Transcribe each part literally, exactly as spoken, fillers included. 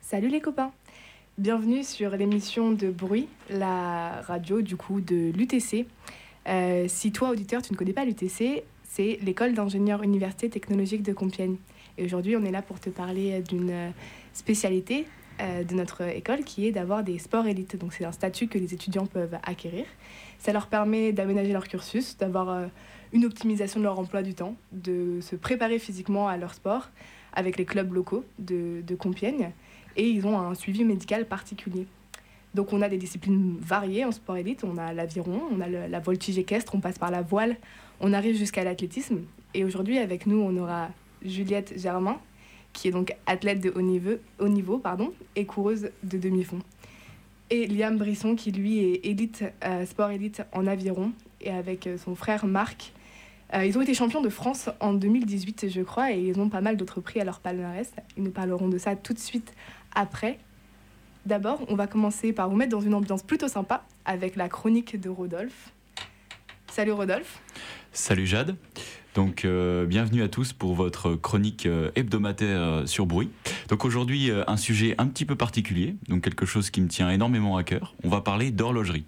Salut les copains, bienvenue sur l'émission de Bruit, la radio du coup de l'U T C. Euh, si toi auditeur tu ne connais pas l'U T C, c'est l'école d'ingénieurs université technologique de Compiègne. Et aujourd'hui on est là pour te parler d'une spécialité euh, de notre école qui est d'avoir des sports élites. Donc c'est un statut que les étudiants peuvent acquérir. Ça leur permet d'aménager leur cursus, d'avoir euh, une optimisation de leur emploi du temps, de se préparer physiquement à leur sport avec les clubs locaux de, de Compiègne. Et ils ont un suivi médical particulier. Donc on a des disciplines variées en sport élite. On a l'aviron, on a le, la voltige équestre, on passe par la voile, on arrive jusqu'à l'athlétisme. Et aujourd'hui, avec nous, on aura Juliette Germain, qui est donc athlète de haut niveau, haut niveau pardon, et coureuse de demi-fond. Et Liam Brisson, qui lui est élite, euh, sport élite en aviron, et avec euh, son frère Marc. Euh, ils ont été champions de France en deux mille dix-huit, je crois, et ils ont pas mal d'autres prix à leur palmarès. Ils nous parleront de ça tout de suite après. D'abord, on va commencer par vous mettre dans une ambiance plutôt sympa avec la chronique de Rodolphe. Salut Rodolphe. Salut Jade. Donc euh, bienvenue à tous pour votre chronique euh, hebdomadaire euh, sur Bruit. Donc aujourd'hui euh, un sujet un petit peu particulier, donc quelque chose qui me tient énormément à cœur. On va parler d'horlogerie.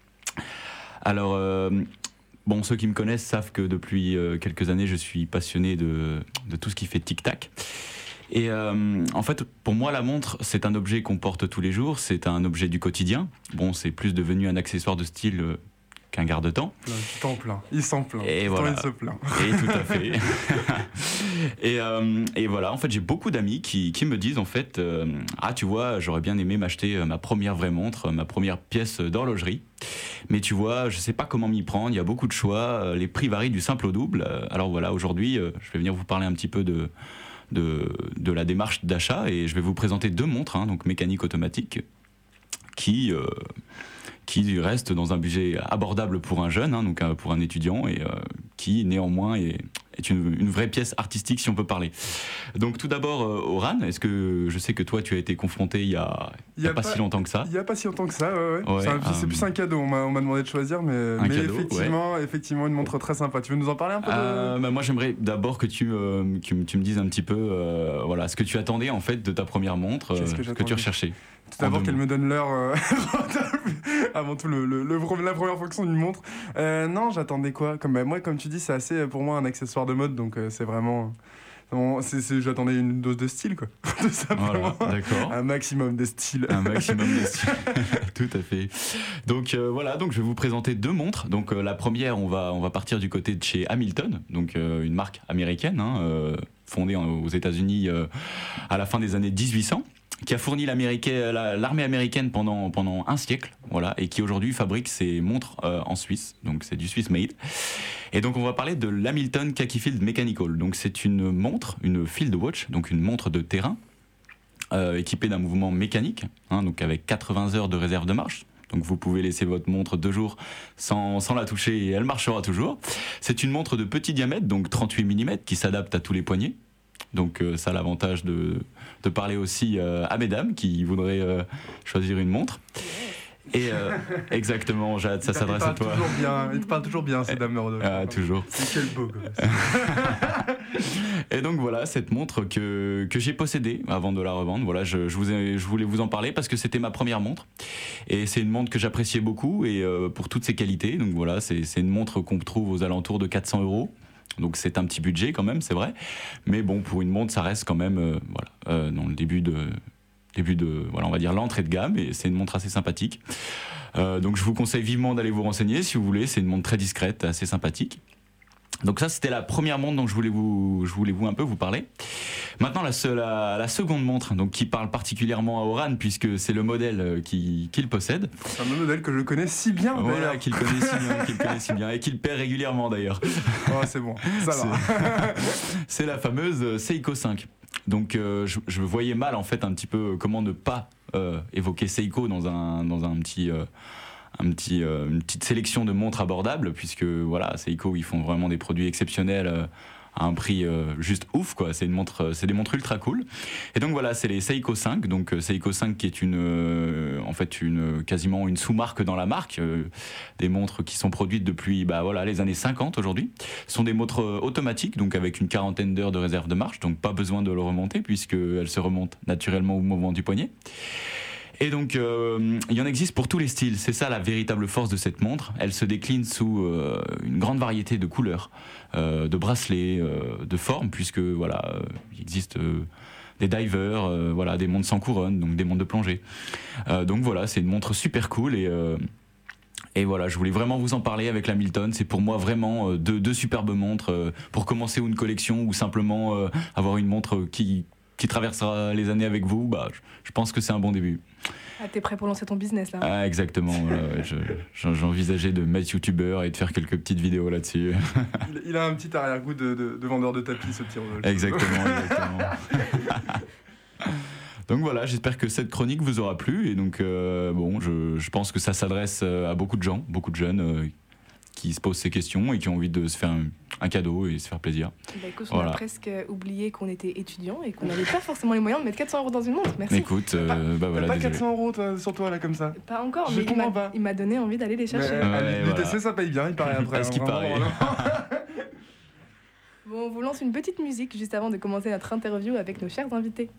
Alors euh, bon, ceux qui me connaissent savent que depuis euh, quelques années je suis passionné de, de tout ce qui fait tic-tac. Et euh, en fait, pour moi, la montre, c'est un objet qu'on porte tous les jours, c'est un objet du quotidien. Bon, c'est plus devenu un accessoire de style euh, qu'un garde-temps. Plein, tu t'en plains, il s'en plaint. Et voilà. Il se plaint. Et tout à fait. et, euh, et voilà, en fait, j'ai beaucoup d'amis qui, qui me disent, en fait, euh, ah, tu vois, j'aurais bien aimé m'acheter ma première vraie montre, ma première pièce d'horlogerie. Mais tu vois, je sais pas comment m'y prendre, il y a beaucoup de choix, les prix varient du simple au double. Alors voilà, aujourd'hui, je vais venir vous parler un petit peu de... De, de la démarche d'achat et je vais vous présenter deux montres, hein, donc mécaniques automatiques, qui, euh, qui restent dans un budget abordable pour un jeune, hein, donc euh, pour un étudiant, et euh, qui néanmoins est, est une, une vraie pièce artistique si on peut parler. Donc tout d'abord, euh, Oran, est-ce que je sais que toi tu as été confronté il y a, il y a, il y a pas, pas si longtemps que ça. Il y a pas si longtemps que ça, ouais, ouais. ouais c'est, un, un, c'est plus un cadeau, on m'a, on m'a demandé de choisir, mais, mais cadeau, effectivement, ouais. effectivement une montre très sympa. Tu veux nous en parler un peu de... euh, bah Moi j'aimerais d'abord que tu, euh, que tu me dises un petit peu euh, voilà, ce que tu attendais en fait de ta première montre, euh, que, ce que tu recherchais. Tout d'abord qu'elle me donne l'heure euh, avant tout le, le, le, la première fonction d'une montre. Euh, non, j'attendais quoi comme, bah, moi, comme tu dis, c'est assez pour moi un accessoire de mode, donc euh, c'est vraiment... C'est, c'est, j'attendais une dose de style, quoi. Tout simplement. Voilà, d'accord. Un maximum de style. Un maximum de style. Tout à fait. Donc euh, voilà, donc je vais vous présenter deux montres. Donc euh, la première, on va on va partir du côté de chez Hamilton, donc euh, une marque américaine, hein, euh, fondée en, aux États-Unis euh, à la fin des années dix-huit cents. Qui a fourni l'armée américaine pendant, pendant un siècle, voilà, et qui aujourd'hui fabrique ses montres euh, en Suisse, donc c'est du Swiss made. Et donc on va parler de l'Hamilton Khaki Field Mechanical. Donc c'est une montre, une field watch, donc une montre de terrain, euh, équipée d'un mouvement mécanique, hein, donc avec quatre-vingts heures de réserve de marche. Donc vous pouvez laisser votre montre deux jours sans, sans la toucher et elle marchera toujours. C'est une montre de petit diamètre, donc trente-huit millimètres, qui s'adapte à tous les poignets. Donc euh, ça a l'avantage de, de parler aussi euh, à mesdames qui voudraient euh, choisir une montre. Et euh, exactement, Jade, ça s'adresse à toi. Bien, il te parle toujours bien, ces dames Rodolphe. Ah, toujours. C'est quel beau gosse. Et donc voilà, cette montre que, que j'ai possédée avant de la revendre. Voilà, je, je, vous ai, je voulais vous en parler parce que c'était ma première montre. Et c'est une montre que j'appréciais beaucoup et euh, pour toutes ses qualités. Donc voilà, c'est, c'est une montre qu'on trouve aux alentours de quatre cents euros. Donc c'est un petit budget quand même, c'est vrai. Mais bon, pour une montre, ça reste quand même euh, voilà, euh, dans le début de, début de, voilà, on va dire l'entrée de gamme. Et c'est une montre assez sympathique. Euh, donc je vous conseille vivement d'aller vous renseigner si vous voulez. C'est une montre très discrète, assez sympathique. Donc ça, c'était la première montre dont je voulais vous, je voulais vous un peu vous parler. Maintenant, la, la, la seconde montre, donc qui parle particulièrement à Oran, puisque c'est le modèle qui, qu'il possède. C'est un modèle que je connais si bien, voilà, d'ailleurs. qu'il connaît si bien, qu'il connaît si bien, et qu'il perd régulièrement, d'ailleurs. Oh, c'est bon, ça va. C'est, c'est la fameuse Seiko cinq. Donc, euh, je, je voyais mal, en fait, un petit peu comment ne pas euh, évoquer Seiko dans un, dans un petit... Euh, Un petit, euh, une petite sélection de montres abordables, puisque voilà, Seiko, ils font vraiment des produits exceptionnels euh, à un prix euh, juste ouf, quoi. C'est une montre, c'est des montres ultra cool. Et donc voilà, c'est les Seiko cinq. Donc euh, Seiko cinq qui est une, euh, en fait une quasiment une sous-marque dans la marque. Euh, des montres qui sont produites depuis bah voilà les années cinquante aujourd'hui. Ce sont des montres euh, automatiques, donc avec une quarantaine d'heures de réserve de marche, donc pas besoin de le remonter puisque elles se remontent naturellement au mouvement du poignet. Et donc, euh, il y en existe pour tous les styles. C'est ça la véritable force de cette montre. Elle se décline sous euh, une grande variété de couleurs, euh, de bracelets, euh, de formes, puisque voilà, euh, il existe euh, des divers, euh, voilà, des montres sans couronne, donc des montres de plongée. Euh, donc voilà, c'est une montre super cool et euh, et voilà, je voulais vraiment vous en parler avec la Milton. C'est pour moi vraiment euh, deux, deux superbes montres euh, pour commencer une collection ou simplement euh, avoir une montre qui qui traversera les années avec vous. Bah, je, je pense que c'est un bon début. Ah, t'es prêt pour lancer ton business là? Ah, exactement. Voilà, ouais, je, j'envisageais de mettre youtubeur et de faire quelques petites vidéos là-dessus. Il, il a un petit arrière-goût de, de, de vendeur de tapis, ce petit Rodolphe. Exactement, exactement. Donc voilà, j'espère que cette chronique vous aura plu. Et donc, euh, bon, je, je pense que ça s'adresse à beaucoup de gens, beaucoup de jeunes euh, qui se posent ces questions et qui ont envie de se faire un, un cadeau et se faire plaisir. Bah écoute, on Voilà. a presque oublié qu'on était étudiant et qu'on n'avait pas forcément les moyens de mettre quatre cents euros dans une montre. Merci. Écoute, euh, bah voilà, T'as pas désolé. quatre cents euros toi, sur toi là comme ça. Pas encore, Je mais il comprends m'a, pas. il m'a donné envie d'aller les chercher. Mais, Ouais, euh, l'U T C voilà. ça paye bien, il paraît après. À ce hein, qui vraiment, paraît. voilà. Bon, on vous lance une petite musique juste avant de commencer notre interview avec nos chers invités.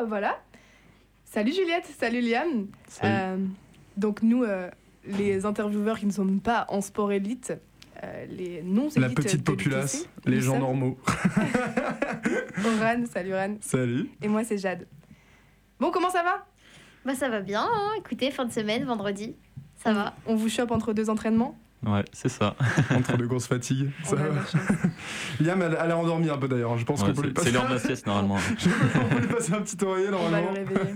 voilà. Salut Juliette, salut Liam. Salut. Euh, donc nous, euh, les intervieweurs qui ne sont pas en sport élite, euh, les non-élites La petite de populace, l'U T C, les nous gens sommes normaux. Oran, salut Oran. Salut. Et moi c'est Jade. Bon, comment ça va? Bah ça va bien, hein. Écoutez, fin de semaine, vendredi, ça va. On vous chope entre deux entraînements? Ouais, c'est ça. Entre de grosses fatigues. Ça On a de va. la chance. Liam, elle, elle a endormi un peu d'ailleurs. Je pense Ouais, qu'on peut lui c'est passer. c'est l'heure de la sieste normalement. Je pense qu'on peut lui passer un petit oreiller On va le normalement. réveiller.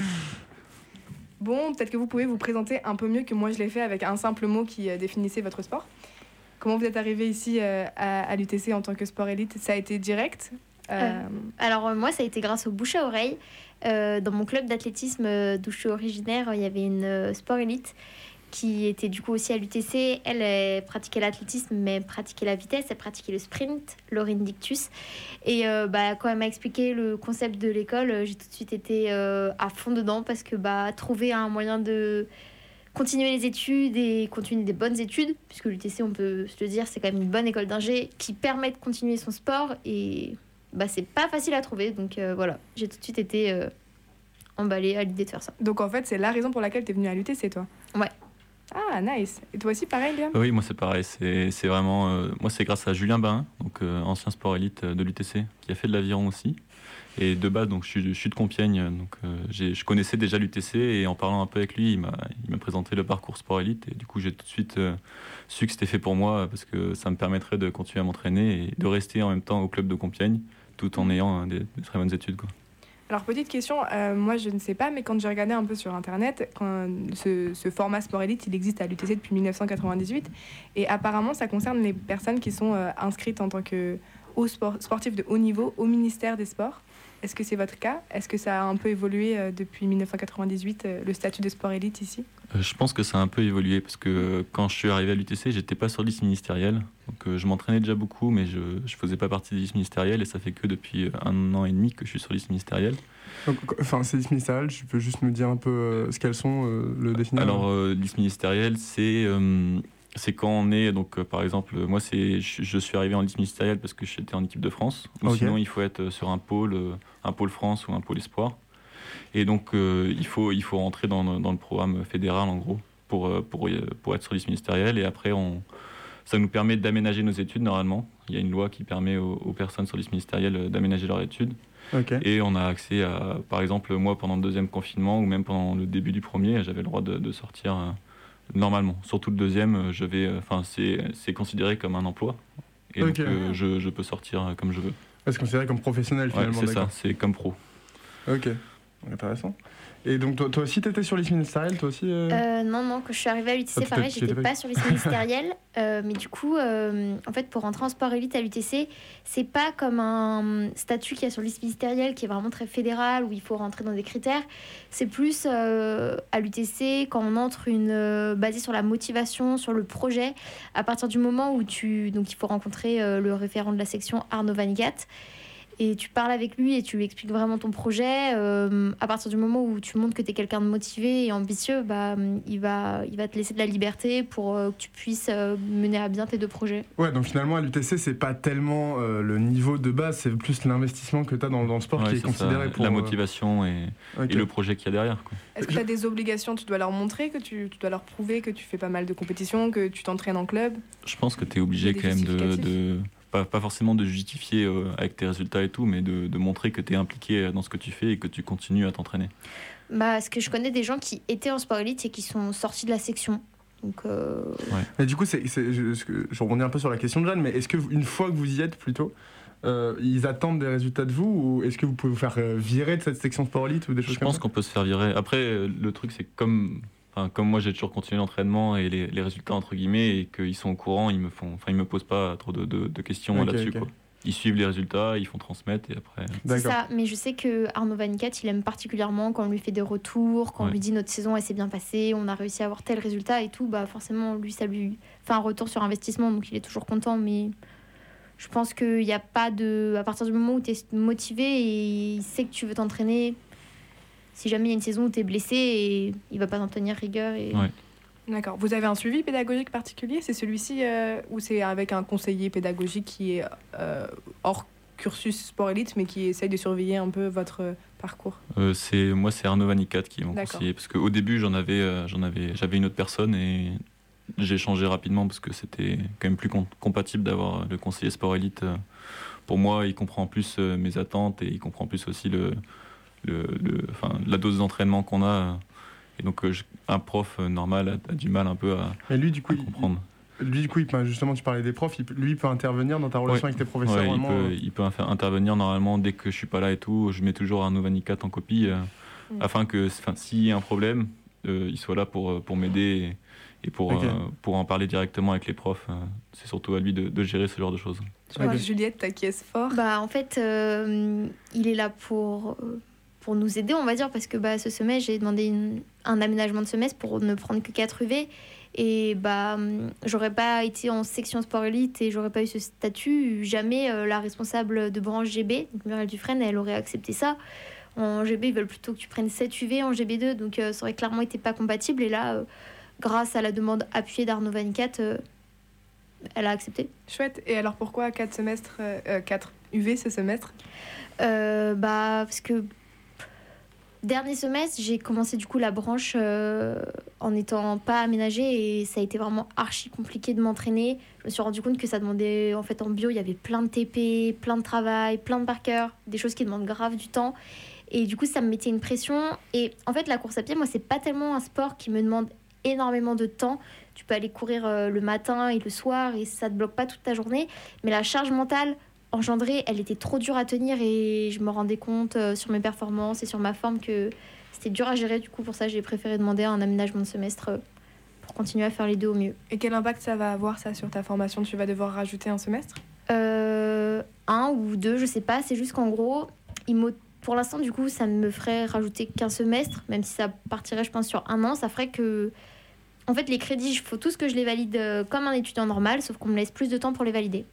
Bon, peut-être que vous pouvez vous présenter un peu mieux que moi je l'ai fait avec un simple mot qui euh, définissait votre sport. Comment vous êtes arrivé ici euh, à, à l'U T C en tant que sport élite? Ça a été direct? Euh, Alors euh, moi, ça a été grâce au bouche à oreille. Euh, dans mon club d'athlétisme euh, d'où je suis originaire, il y avait une euh, sport élite qui était du coup aussi à l'U T C. Elle, elle pratiquait l'athlétisme, mais elle pratiquait la vitesse, elle pratiquait le sprint, Laurine Dictus. Et euh, bah, quand elle m'a expliqué le concept de l'école, euh, j'ai tout de suite été euh, à fond dedans parce que bah, trouver un moyen de continuer les études et continuer des bonnes études, puisque l'U T C, on peut se le dire, c'est quand même une bonne école d'ingé qui permet de continuer son sport et bah, c'est pas facile à trouver. Donc euh, voilà, j'ai tout de suite été euh, emballée à l'idée de faire ça. donc en fait, c'est la raison pour laquelle tu es venu à l'U T C, toi? Ouais. Ah, nice. Et toi aussi, pareil, Liam? Oui, moi c'est pareil. C'est c'est vraiment. euh, moi c'est grâce à Julien Bain, donc euh, ancien sport élite de l'U T C, qui a fait de l'aviron aussi. Et de base, donc je suis, je suis de Compiègne, donc euh, j'ai- je connaissais déjà l'U T C et en parlant un peu avec lui, il m'a il m'a présenté le parcours sport élite et du coup j'ai tout de suite euh, su que c'était fait pour moi parce que ça me permettrait de continuer à m'entraîner et de rester en même temps au club de Compiègne tout en ayant euh, des, des très bonnes études, quoi. Alors, petite question, euh, moi je ne sais pas, mais quand j'ai regardé un peu sur internet, quand ce, ce format sport élite, il existe à l'U T C depuis mille neuf cent quatre-vingt-dix-huit, et apparemment ça concerne les personnes qui sont euh, inscrites en tant que haut sport, sportifs de haut niveau au ministère des Sports. Est-ce que c'est votre cas? Est-ce que ça a un peu évolué euh, depuis mille neuf cent quatre-vingt-dix-huit, euh, le statut de sport élite ici? Euh, je pense que ça a un peu évolué parce que euh, quand je suis arrivé à l'U T C, j'étais pas sur liste ministérielle. Donc euh, je m'entraînais déjà beaucoup, mais je ne faisais pas partie des listes ministérielles et ça fait que depuis euh, un an et demi que je suis sur liste ministérielle. Donc, enfin, ces listes ministérielles, tu peux juste nous dire un peu euh, ce qu'elles sont, euh, le définir? Alors, euh, liste ministérielle, c'est euh, c'est quand on est, donc euh, par exemple, moi c'est, je, je suis arrivé en liste ministérielle parce que j'étais en équipe de France, ou Ok. sinon il faut être sur un pôle, euh, un pôle France ou un pôle espoir. Et donc euh, il, faut, il faut rentrer dans, dans le programme fédéral en gros pour, euh, pour, euh, pour être sur liste ministérielle et après on, ça nous permet d'aménager nos études normalement. Il y a une loi qui permet aux, aux personnes sur liste ministérielle euh, d'aménager leurs études. Ok. Et on a accès à, par exemple, moi pendant le deuxième confinement ou même pendant le début du premier, j'avais le droit de, de sortir euh, normalement. Surtout le deuxième, euh, je vais, enfin c'est, c'est considéré comme un emploi et Ok. donc euh, je, je peux sortir euh, comme je veux. C'est considéré comme professionnel Ouais, finalement, c'est ça, d'accord. c'est comme pro. Ok, intéressant. Et donc toi, toi aussi, t'étais sur liste ministérielle, toi aussi euh Euh, non, non, quand je suis arrivée à l'U T C, Ah, tu pareil, t'es- tu j'étais étais pas pas- sur liste ministérielle. euh, mais du coup, euh, en fait, pour rentrer en sport élite à l'U T C, c'est pas comme un statut qu'il y a sur liste ministérielle qui est vraiment très fédéral où il faut rentrer dans des critères. C'est plus euh, à l'U T C quand on entre une euh, basé sur la motivation, sur le projet. À partir du moment où tu donc il faut rencontrer euh, le référent de la section Arnaud Vanigat. Et tu parles avec lui et tu lui expliques vraiment ton projet. Euh, à partir du moment où tu montres que tu es quelqu'un de motivé et ambitieux, bah, il, va, il va te laisser de la liberté pour euh, que tu puisses euh, mener à bien tes deux projets. Ouais, donc finalement à l'U T C, c'est pas tellement euh, le niveau de base, c'est plus l'investissement que t'as dans, dans le sport Ouais, qui est c'est considéré ça, pour... la euh, motivation et, ok. et le projet qu'il y a derrière, quoi. Est-ce que tu as des obligations? Tu dois leur montrer, que tu, tu dois leur prouver que tu fais pas mal de compétitions, que tu t'entraînes en club? Je pense que tu es obligé Il y a des quand même de, justificatifs. de pas, pas forcément de justifier euh, avec tes résultats et tout, mais de, de montrer que tu es impliqué dans ce que tu fais et que tu continues à t'entraîner. Bah, parce que je connais des gens qui étaient en sport élite et qui sont sortis de la section. Donc, euh, Mais du coup, c'est, c'est- je, ce que- je rebondis un peu sur la question de Jeanne, mais est-ce que une fois que vous y êtes plutôt, euh, ils attendent des résultats de vous ou est-ce que vous pouvez vous faire euh, virer de cette section sport élite ou des choses Je comme pense ça? qu'on peut se faire virer. Après, euh, le truc, c'est que comme, enfin, comme moi, j'ai toujours continué l'entraînement et les, les résultats, entre guillemets, et qu'ils sont au courant, ils me font, enfin, ils me posent pas trop de, de, de questions Ok, là-dessus, ok. quoi. Ils suivent les résultats, ils font transmettre et après. c'est D'accord. ça. Mais je sais que Arnaud Vanigat, il aime particulièrement quand on lui fait des retours, quand on Ouais. lui dit notre saison, elle s'est bien passée, on a réussi à avoir tel résultat et tout. Bah, forcément, lui, ça lui fait un retour sur investissement, donc il est toujours content. Mais je pense qu'il n'y a pas de. À partir du moment où tu es motivé et il sait que tu veux t'entraîner, si jamais il y a une saison où tu es blessé, et il va pas t'en tenir rigueur. Et... Ouais. D'accord. Vous avez un suivi pédagogique particulier? C'est celui-ci euh, ou c'est avec un conseiller pédagogique qui est euh, hors cursus sport élite, mais qui essaye de surveiller un peu votre euh, parcours. Euh, c'est, moi, c'est Arnaud Vanicat qui m'a D'accord. conseillé. Parce qu'au début, j'en avais, euh, j'en avais, j'avais une autre personne et j'ai changé rapidement parce que c'était quand même plus com- compatible d'avoir le conseiller sport élite. Euh, pour moi, il comprend plus euh, mes attentes et il comprend plus aussi le, le, le, enfin, la dose d'entraînement qu'on a. Euh, et donc, euh, je- un prof euh, normal a, a du mal un peu à, Mais lui, du coup, à il, comprendre. lui, du coup, il peut- justement, tu parlais des profs, il peut- lui, il peut intervenir dans ta relation Ouais. avec tes professeurs. Ouais, il, vraiment, peut, euh, il peut inter- intervenir normalement dès que je suis pas là et tout. Je mets toujours Arnaud Vanicat en copie euh, Mm. afin que, enfin, s'il y a un problème, euh, il soit là pour, pour m'aider et, et pour, Ok. euh, pour en parler directement avec les profs. Euh, c'est surtout à lui de, de gérer ce genre de choses. Je vois Ok. que Juliette t'acquiesce fort. Bah, en fait, euh, il est là pour, euh, pour nous aider, on va dire, parce que bah, ce semestre, j'ai demandé une- un aménagement de semestre pour ne prendre que quatre U V. Et bah, hum, j'aurais pas été en section sport élite et j'aurais pas eu ce statut. Jamais euh, la responsable de branche G B, donc Muriel Dufresne, elle aurait accepté ça. En G B, ils veulent plutôt que tu prennes sept U V en G B deux, donc euh, ça aurait clairement été pas compatible. Et là, euh, grâce à la demande appuyée d'Arnaud Vanicat, euh, elle a accepté. Chouette. Et alors pourquoi quatre semestres, euh, quatre U V ce semestre? Euh, bah, parce que dernier semestre, j'ai commencé du coup la branche euh, en n'étant pas aménagée et ça a été vraiment archi compliqué de m'entraîner. Je me suis rendu compte que ça demandait, en fait en bio, il y avait plein de T P, plein de travail, plein de par cœur, des choses qui demandent grave du temps. Et du coup, ça me mettait une pression. Et en fait, la course à pied, moi, c'est pas tellement un sport qui me demande énormément de temps. Tu peux aller courir euh, le matin et le soir et ça te bloque pas toute ta journée. Mais la charge mentale engendrée, elle était trop dure à tenir et je me rendais compte euh, sur mes performances et sur ma forme que c'était dur à gérer. Du coup, pour ça, j'ai préféré demander un aménagement de semestre euh, pour continuer à faire les deux au mieux. Et quel impact ça va avoir ça sur ta formation? Tu vas devoir rajouter un semestre? Euh, un ou deux, je sais pas. C'est juste qu'en gros, il m'au- pour l'instant, du coup, ça me ferait rajouter qu'un semestre, même si ça partirait, je pense, sur un an. Ça ferait que, en fait, les crédits, il faut tous que je les valide euh, comme un étudiant normal, sauf qu'on me laisse plus de temps pour les valider.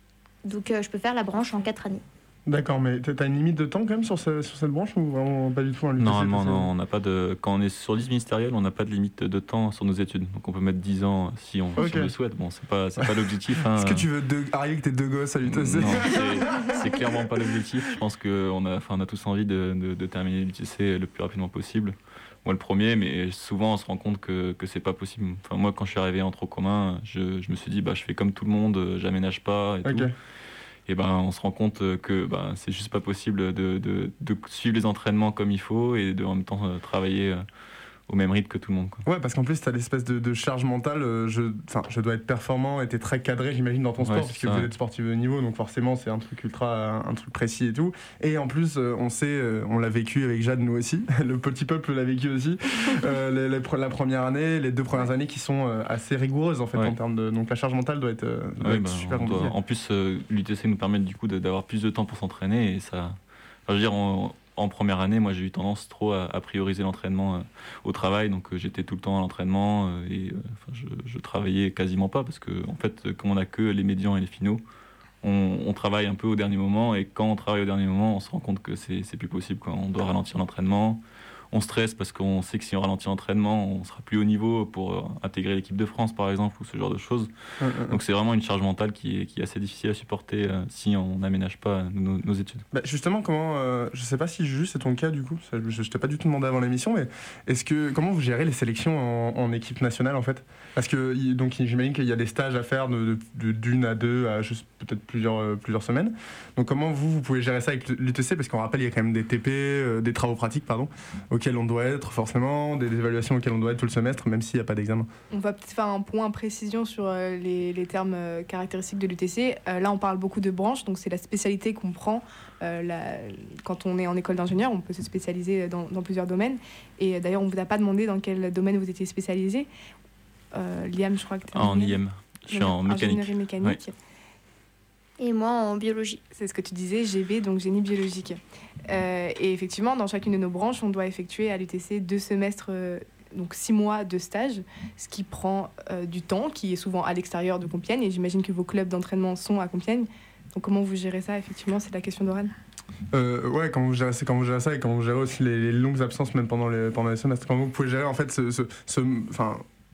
Donc, euh, je peux faire la branche en quatre années. D'accord, mais t'as t'as une limite de temps quand même sur, ce- sur cette branche ou vraiment pas du tout un l'U T C, Normalement, parce que- non, on n'a pas de. Quand on est sur liste ministérielle, on n'a pas de limite de temps sur nos études. Donc on peut mettre dix ans si on, si Ok. on le souhaite. Bon, c'est pas, c'est pas l'objectif. Hein. Est-ce que tu veux deux, arriver avec tes deux gosses à l'U T C? Non, c'est, c'est clairement pas l'objectif. Je pense qu'on a, enfin, on a tous envie de, de, de terminer l'U T C le plus rapidement possible. Moi, le premier, mais souvent on se rend compte que, que c'est pas possible. Enfin, moi, quand je suis arrivé en trop commun, je, je me suis dit, bah, je fais comme tout le monde, j'aménage pas et Ok. tout. Et ben, on se rend compte que ben, c'est juste pas possible de, de, de suivre les entraînements comme il faut et de en même temps euh, travailler euh, au même rythme que tout le monde, quoi. Ouais, parce qu'en plus, t'as l'espèce de, de charge mentale. euh, Je, enfin, je dois être performant et t'es très cadré, j'imagine, dans ton Ouais, sport, c'est puisque ça. vous êtes sportif de niveau, donc forcément, c'est un truc ultra, un truc précis et tout. Et en plus, euh, on sait, euh, on l'a vécu avec Jade, nous aussi. Le petit peuple l'a vécu aussi. Euh, les, les pre- la première année, les deux premières années qui sont euh, assez rigoureuses, en fait, Ouais. en termes de. Donc la charge mentale doit être, euh, doit Ouais, être ben, super on doit- compliquée. en plus, euh, l'U T C nous permet du coup de- d'avoir plus de temps pour s'entraîner et ça. Enfin, je veux dire, en, en première année, moi j'ai eu tendance trop à, à prioriser l'entraînement euh, au travail, donc euh, j'étais tout le temps à l'entraînement euh, et euh, enfin, je, je travaillais quasiment pas parce que en fait, euh, comme on a que les médians et les finaux, on, on travaille un peu au dernier moment et quand on travaille au dernier moment, on se rend compte que c'est c'est plus possible, quoi. On doit ralentir l'entraînement. On stresse parce qu'on sait que si on ralentit l'entraînement, on sera plus au niveau pour euh, intégrer l'équipe de France, par exemple, ou ce genre de choses. Euh, euh, Donc c'est vraiment une charge mentale qui est, qui est assez difficile à supporter euh, si on n'aménage pas nos, nos études. Bah, justement, comment, euh, je sais pas si juste c'est ton cas du coup, ça, je, je t'ai pas du tout demandé avant l'émission, mais est-ce que comment vous gérez les sélections en, en équipe nationale en fait? Parce que y- donc j'imagine qu'il y a des stages à faire de, de- d'une à deux à juste peut-être plusieurs euh, plusieurs semaines. Donc comment vous vous pouvez gérer ça avec l'U T C? Parce qu'on rappelle il y a quand même des T P, euh, des travaux pratiques pardon, auxquels on doit être forcément, des évaluations auxquelles on doit être tout le semestre, même s'il n'y a pas d'examen. On va peut-être faire un point précision sur euh, les, les termes euh, caractéristiques de l'U T C. Euh, là, on parle beaucoup de branches, donc c'est la spécialité qu'on prend. Euh, la- quand on est en école d'ingénieur, on peut se spécialiser dans, dans plusieurs domaines. Et euh, d'ailleurs, on ne vous a pas demandé dans quel domaine vous étiez spécialisé. Euh, Liam, je crois que tu es En I M, je suis en mécanique. Ingénierie mécanique. Et moi, en biologie. C'est ce que tu disais, G B, donc génie biologique. Euh, et effectivement, dans chacune de nos branches, on doit effectuer à l'U T C deux semestres, euh, donc six mois de stage, ce qui prend euh, du temps, qui est souvent à l'extérieur de Compiègne. Et j'imagine que vos clubs d'entraînement sont à Compiègne. Donc comment vous gérez ça, effectivement, c'est la question d'Oran. Euh, ouais, quand vous gérez, c'est quand vous gérez ça et quand vous gérez aussi les, les longues absences même pendant les, pendant les semestres. Comment vous pouvez gérer en fait ce, ce, ce- enfin,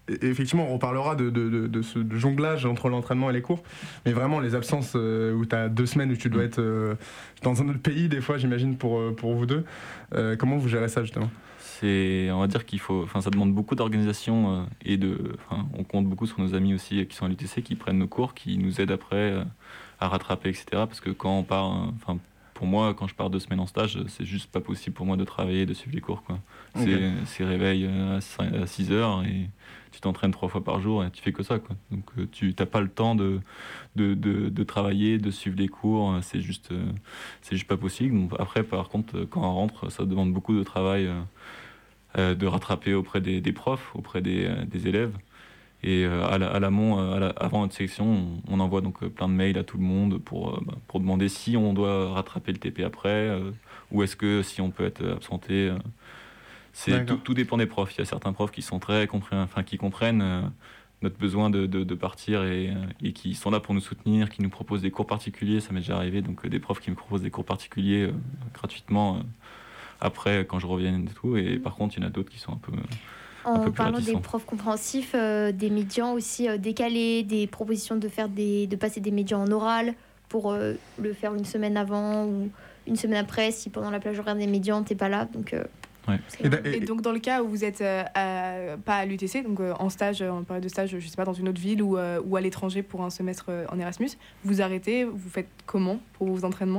effectivement, on reparlera de, de, de, de ce jonglage entre l'entraînement et les cours, mais vraiment les absences euh, où tu as deux semaines où tu dois être euh, dans un autre pays, des fois, j'imagine, pour, pour vous deux. Euh, comment vous gérez ça, justement ? C'est, on va dire qu'il faut, enfin, ça demande beaucoup d'organisation euh, et de, enfin, on compte beaucoup sur nos amis aussi euh, qui sont à l'U T C, qui prennent nos cours, qui nous aident après euh, à rattraper, et cetera. Parce que quand on part, euh, enfin, pour moi, quand je pars deux semaines en stage, c'est juste pas possible pour moi de travailler, de suivre les cours, quoi. Okay. C'est, c'est réveil à six heures et tu t'entraînes trois fois par jour et tu fais que ça, quoi. Donc euh, tu n'as pas le temps de, de, de, de travailler, de suivre les cours, c'est juste, euh, c'est juste pas possible. Donc, après, par contre, quand on rentre, ça demande beaucoup de travail. Euh, Euh, de rattraper auprès des, des profs, auprès des, euh, des élèves. Et euh, à, la, à l'amont, à la, avant notre sélection, on, on envoie donc euh, plein de mails à tout le monde pour, euh, bah, pour demander si on doit rattraper le T P après, euh, ou est-ce que si on peut être absenté. Euh, c'est, tout, tout dépend des profs. Il y a certains profs qui sont très comprennent, enfin, qui comprennent euh, notre besoin de, de, de partir et, et qui sont là pour nous soutenir, qui nous proposent des cours particuliers. Ça m'est déjà arrivé, donc euh, des profs qui me proposent des cours particuliers euh, gratuitement. Euh, après quand je reviens et tout, et par contre il y en a d'autres qui sont un peu un en peu plus parlant réticents. Des profs compréhensifs, euh, des médians aussi euh, décalés, des propositions de faire des de passer des médians en oral pour euh, le faire une semaine avant ou une semaine après si pendant la plage horaire des médians t'es pas là, donc euh, ouais. et, et, et donc dans le cas où vous êtes euh, à, pas à l'U T C, donc euh, en stage, en période de stage, je sais pas, dans une autre ville ou, euh, ou à l'étranger pour un semestre euh, en Erasmus, vous arrêtez, vous faites comment pour vos entraînements?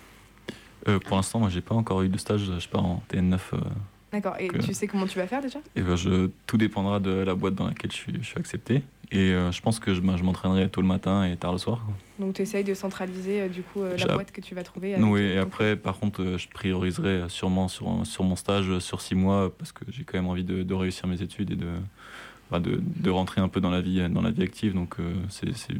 Euh, pour l'instant, moi, j'ai pas encore eu de stage. Je pars en T N neuf. Euh, D'accord. Et que... tu sais comment tu vas faire déjà? Et ben, je... Tout dépendra de la boîte dans laquelle je suis, je suis accepté. Et euh, je pense que je, ben, je m'entraînerai tôt le matin et tard le soir, quoi. Donc tu essayes de centraliser euh, du coup euh, la J'ai... boîte que tu vas trouver. Avec oui, et après, par contre, euh, je prioriserai sûrement sur, sur mon stage sur six mois parce que j'ai quand même envie de, de réussir mes études et de, ben, de, de rentrer un peu dans la vie, dans la vie active. Donc euh, c'est, c'est...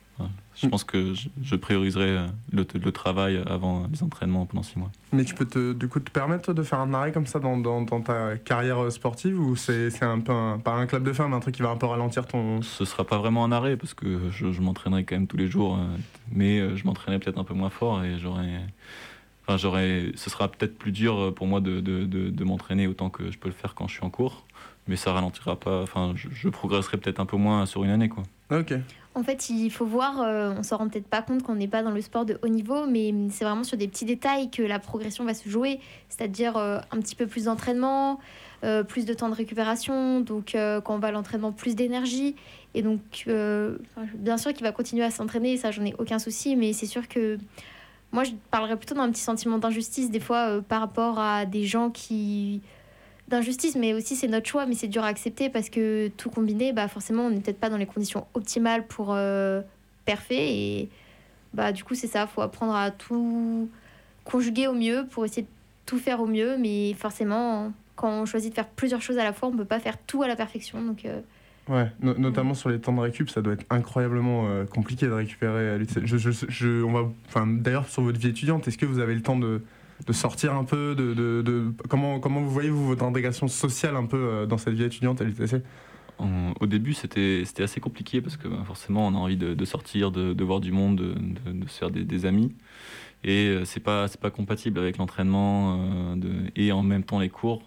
je pense que je, je prioriserai le, le travail avant les entraînements pendant six mois. Mais tu peux te, du coup te permettre de faire un arrêt comme ça dans, dans, dans ta carrière sportive, ou c'est, c'est un peu un, pas un club de fin, mais un truc qui va un peu ralentir ton... Ce sera pas vraiment un arrêt parce que je, je m'entraînerai quand même tous les jours, mais je m'entraînerai peut-être un peu moins fort et j'aurai... Enfin, j'aurais, ce sera peut-être plus dur pour moi de, de, de, de m'entraîner autant que je peux le faire quand je suis en cours, mais ça ralentira pas. Enfin, je, je progresserai peut-être un peu moins sur une année, quoi. Ok. En fait, il faut voir, euh, on s'en rend peut-être pas compte quand on n'est pas dans le sport de haut niveau, mais c'est vraiment sur des petits détails que la progression va se jouer, c'est-à-dire euh, un petit peu plus d'entraînement, euh, plus de temps de récupération, donc euh, quand on va à l'entraînement, plus d'énergie, et donc euh, bien sûr qu'il va continuer à s'entraîner, ça j'en ai aucun souci, mais c'est sûr que moi je parlerais plutôt d'un petit sentiment d'injustice des fois euh, par rapport à des gens qui... d'injustice, mais aussi c'est notre choix, mais c'est dur à accepter parce que tout combiné, bah forcément on n'est peut-être pas dans les conditions optimales pour euh, perfer, et bah du coup c'est ça, faut apprendre à tout conjuguer au mieux pour essayer de tout faire au mieux, mais forcément quand on choisit de faire plusieurs choses à la fois, on peut pas faire tout à la perfection, donc euh... ouais, no- notamment sur les temps de récup, ça doit être incroyablement euh, compliqué de récupérer. Je, je, je, on va, enfin, d'ailleurs sur votre vie étudiante, est-ce que vous avez le temps de de sortir un peu, de, de, de comment, comment vous voyez vous votre intégration sociale un peu euh, dans cette vie étudiante à l'U T C? En, au début, c'était, c'était assez compliqué parce que bah, forcément, on a envie de, de sortir, de, de voir du monde, de, de, de se faire des, des amis. Et euh, c'est pas, c'est pas compatible avec l'entraînement euh, de, et en même temps les cours.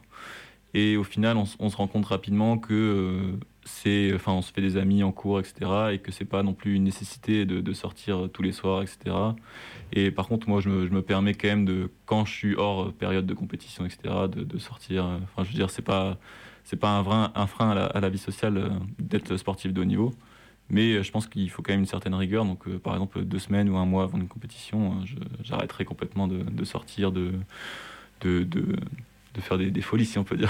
Et au final, on, on se rend compte rapidement que euh, c'est, enfin, on se fait des amis en cours, et cetera. Et que c'est pas non plus une nécessité de, de sortir tous les soirs, et cetera. Et par contre, moi, je me, je me permets quand même de, quand je suis hors période de compétition, et cetera, de, de sortir. Enfin, je veux dire, c'est pas, c'est pas un frein, un frein à la, à la vie sociale euh, d'être sportif de haut niveau. Mais je pense qu'il faut quand même une certaine rigueur. Donc, euh, par exemple, deux semaines ou un mois avant une compétition, euh, je, j'arrêterai complètement de, de sortir, de, de, de, de faire des, des folies, si on peut dire.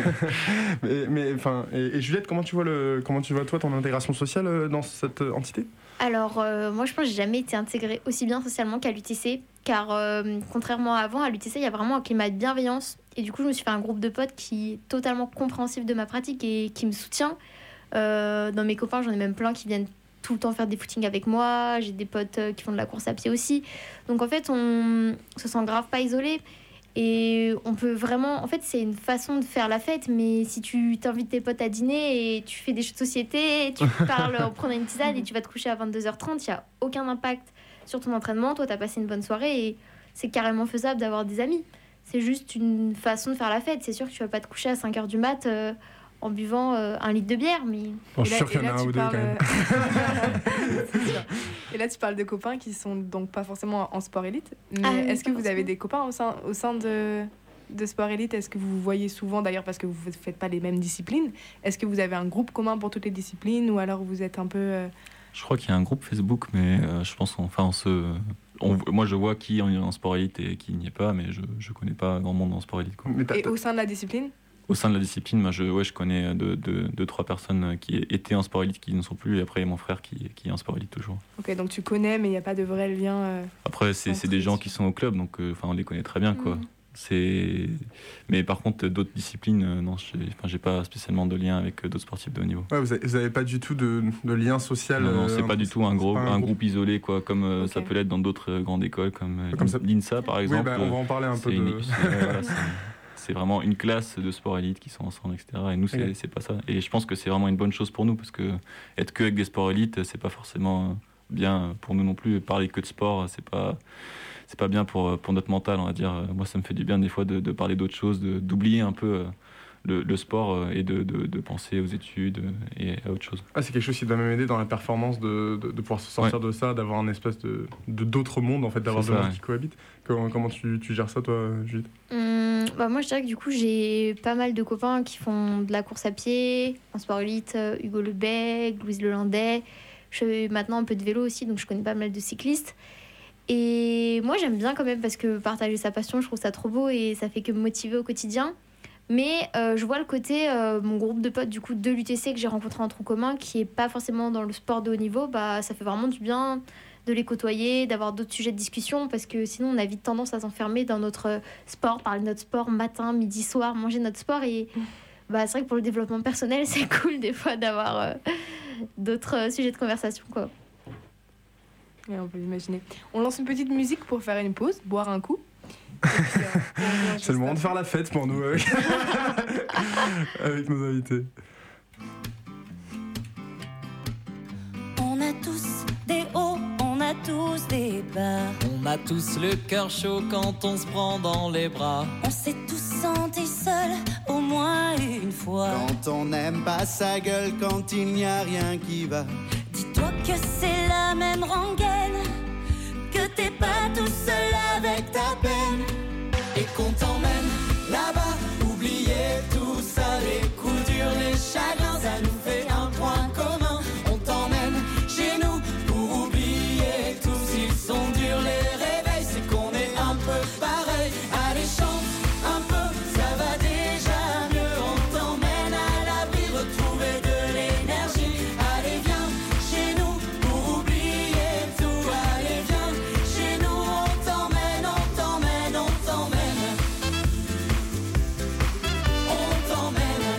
mais, mais enfin, et, et Juliette, comment tu vois le, comment tu vois toi ton intégration sociale dans cette entité? Alors, euh, moi, je pense que j'ai jamais été intégrée aussi bien socialement qu'à l'U T C, car euh, contrairement à avant, à l'U T C, il y a vraiment un climat de bienveillance. Et du coup, je me suis fait un groupe de potes qui est totalement compréhensif de ma pratique et qui me soutient. Euh, dans mes copains, j'en ai même plein qui viennent tout le temps faire des footings avec moi. J'ai des potes qui font de la course à pied aussi. Donc, en fait, on se sent grave pas isolé. Et on peut vraiment... En fait, c'est une façon de faire la fête, mais si tu t'invites tes potes à dîner et tu fais des jeux de société, tu parles en prenant une tisane et tu vas te coucher à vingt-deux heures trente, il n'y a aucun impact sur ton entraînement. Toi, tu as passé une bonne soirée et c'est carrément faisable d'avoir des amis. C'est juste une façon de faire la fête. C'est sûr que tu vas pas te coucher à cinq heures du mat euh, en buvant euh, un litre de bière. Mais... Bon, je suis Et là- sûr qu'il y et en a là, un tu ou deux quand parles, même. euh, c'est sûr. Et là, tu parles de copains qui sont donc pas forcément en sport élite. Mais Ah oui, est-ce que pas vous avez forcément. des copains au sein, au sein de, de sport élite? Est-ce que vous vous voyez souvent, d'ailleurs, parce que vous ne faites pas les mêmes disciplines? Est-ce que vous avez un groupe commun pour toutes les disciplines ou alors vous êtes un peu... euh, Je crois qu'il y a un groupe Facebook, mais euh, je pense enfin on se, on- moi je vois qui est en sport élite et qui n'y est pas, mais je je connais pas grand monde en sport élite, quoi. Mais t'as- Et au sein de la discipline? Au sein de la discipline, moi, je, ouais, je connais deux, deux, deux, trois personnes qui étaient en sport élite qui ne sont plus, et après mon frère qui, qui est en sport élite toujours. Ok, donc tu connais, mais il n'y a pas de vrai lien. euh, Après, c'est c'est des gens qui sont au club, donc euh, enfin on les connaît très bien, quoi. Mm. C'est... Mais par contre, d'autres disciplines, euh, non, j'ai enfin, j'ai pas spécialement de lien avec euh, d'autres sportifs de haut niveau. Ouais, vous, avez, vous avez pas du tout de, de lien social. Non, non, euh, c'est pas du tout un, c'est gros, pas un, groupe isolé, quoi, comme euh, Ok. ça peut l'être dans d'autres euh, grandes écoles, comme, euh, Comme ça. l'INSA par Oui, exemple. bah, on va en parler un peu c'est de. une- c'est- ouais, voilà, c'est- c'est vraiment une classe de sport élite qui sont ensemble, et cetera. Et nous, c'est Ok. c'est pas ça. Et je pense que c'est vraiment une bonne chose pour nous, parce que être que avec des sports élites, c'est pas forcément bien pour nous non plus. Parler que de sport, c'est pas, c'est pas bien pour, pour notre mental, on va dire. Moi, ça me fait du bien des fois de, de parler d'autres choses, de- d'oublier un peu euh, le, le sport euh, et de, de, de penser aux études euh, et à autre chose. Ah, c'est quelque chose qui doit même aider dans la performance de, de, de pouvoir se sortir de ça, d'avoir un espèce de de- d'autres mondes, en fait, d'avoir C'est deux ça, mondes ouais. qui cohabitent. Comment, comment tu, tu gères ça, toi, Judith? Hum, bah moi, je dirais que du coup, j'ai pas mal de copains qui font de la course à pied, en sport élite, euh, Hugo Lebec, Louise Lelandais. Je fais maintenant un peu de vélo aussi, donc je connais pas mal de cyclistes. Et moi, j'aime bien quand même parce que partager sa passion, je trouve ça trop beau et ça fait que me motiver au quotidien. Mais euh, je vois le côté, euh, mon groupe de potes du coup de l'U T C que j'ai rencontré en tronc commun, qui est pas forcément dans le sport de haut niveau, bah ça fait vraiment du bien de les côtoyer, d'avoir d'autres sujets de discussion, parce que sinon on a vite tendance à s'enfermer dans notre sport, parler de notre sport matin, midi, soir, manger notre sport. Et bah, c'est vrai que pour le développement personnel, c'est cool des fois d'avoir euh, d'autres euh, sujets de conversation, quoi. Ouais, on peut l'imaginer. On lance une petite musique pour faire une pause, boire un coup. Et puis, euh, on revient C'est juste le moment de après. faire la fête pour nous avec, avec nos invités. On a tous des hauts, on a tous des bas. On a tous le cœur chaud quand on se prend dans les bras. On s'est tous sentis seuls au moins une fois. Quand on n'aime pas sa gueule, quand il n'y a rien qui va. Dis-toi que c'est la même rengaine, que t'es pas tout seul avec ta peine. Et qu'on t'emmène là-bas, oublier tout ça, les coups durs, les chagrins, ça nous fait un point commun. On t'emmène chez nous pour oublier tout. S'ils sont durs les réveils, c'est qu'on est un peu pareil. Allez, chante un peu, ça va déjà mieux. On t'emmène à l'abri, retrouver de l'énergie. Allez, viens chez nous pour oublier tout. Allez, viens chez nous, on t'emmène, on t'emmène, on t'emmène. On t'emmène.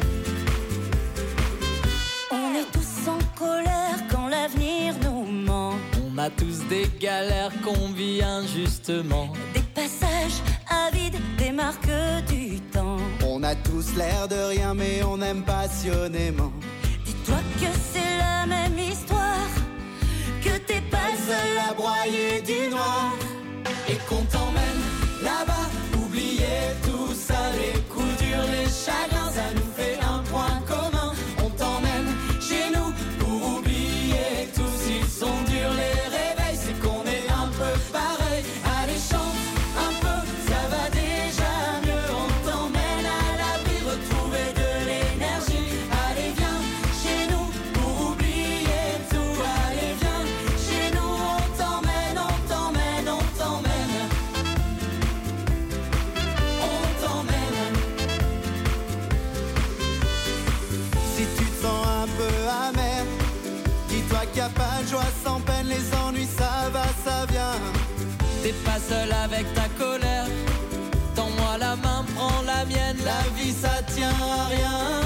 On est tous en colère quand l'avenir nous ment. On a tous des galères qu'on vit injustement. Des passages avides, des marques du temps. On a tous l'air de rien, mais on aime passionnément. Dis-toi que c'est la même histoire, que t'es pas seul à broyer du noir. Et qu'on t'emmène là-bas, oublier tout ça, les coups durs, les chagrins, ça nous fait un point commun. On t'emmène chez nous pour oublier tout. S'ils sont durs les réveils, c'est qu'on est un peu pareil. Allez, chante un peu, ça va déjà mieux. On t'emmène à l'abri, retrouver de l'énergie. Allez, viens chez nous pour oublier tout. Allez, viens chez nous, on t'emmène, on t'emmène, on t'emmène. On t'emmène. Si tu te sens un peu amer, dis-toi qu'il n'y a pas de joie sans peine. Les ennuis, ça va, ça vient. T'es pas seul avec ta colère. Tends-moi la main, prends la mienne. La vie ça tient à rien.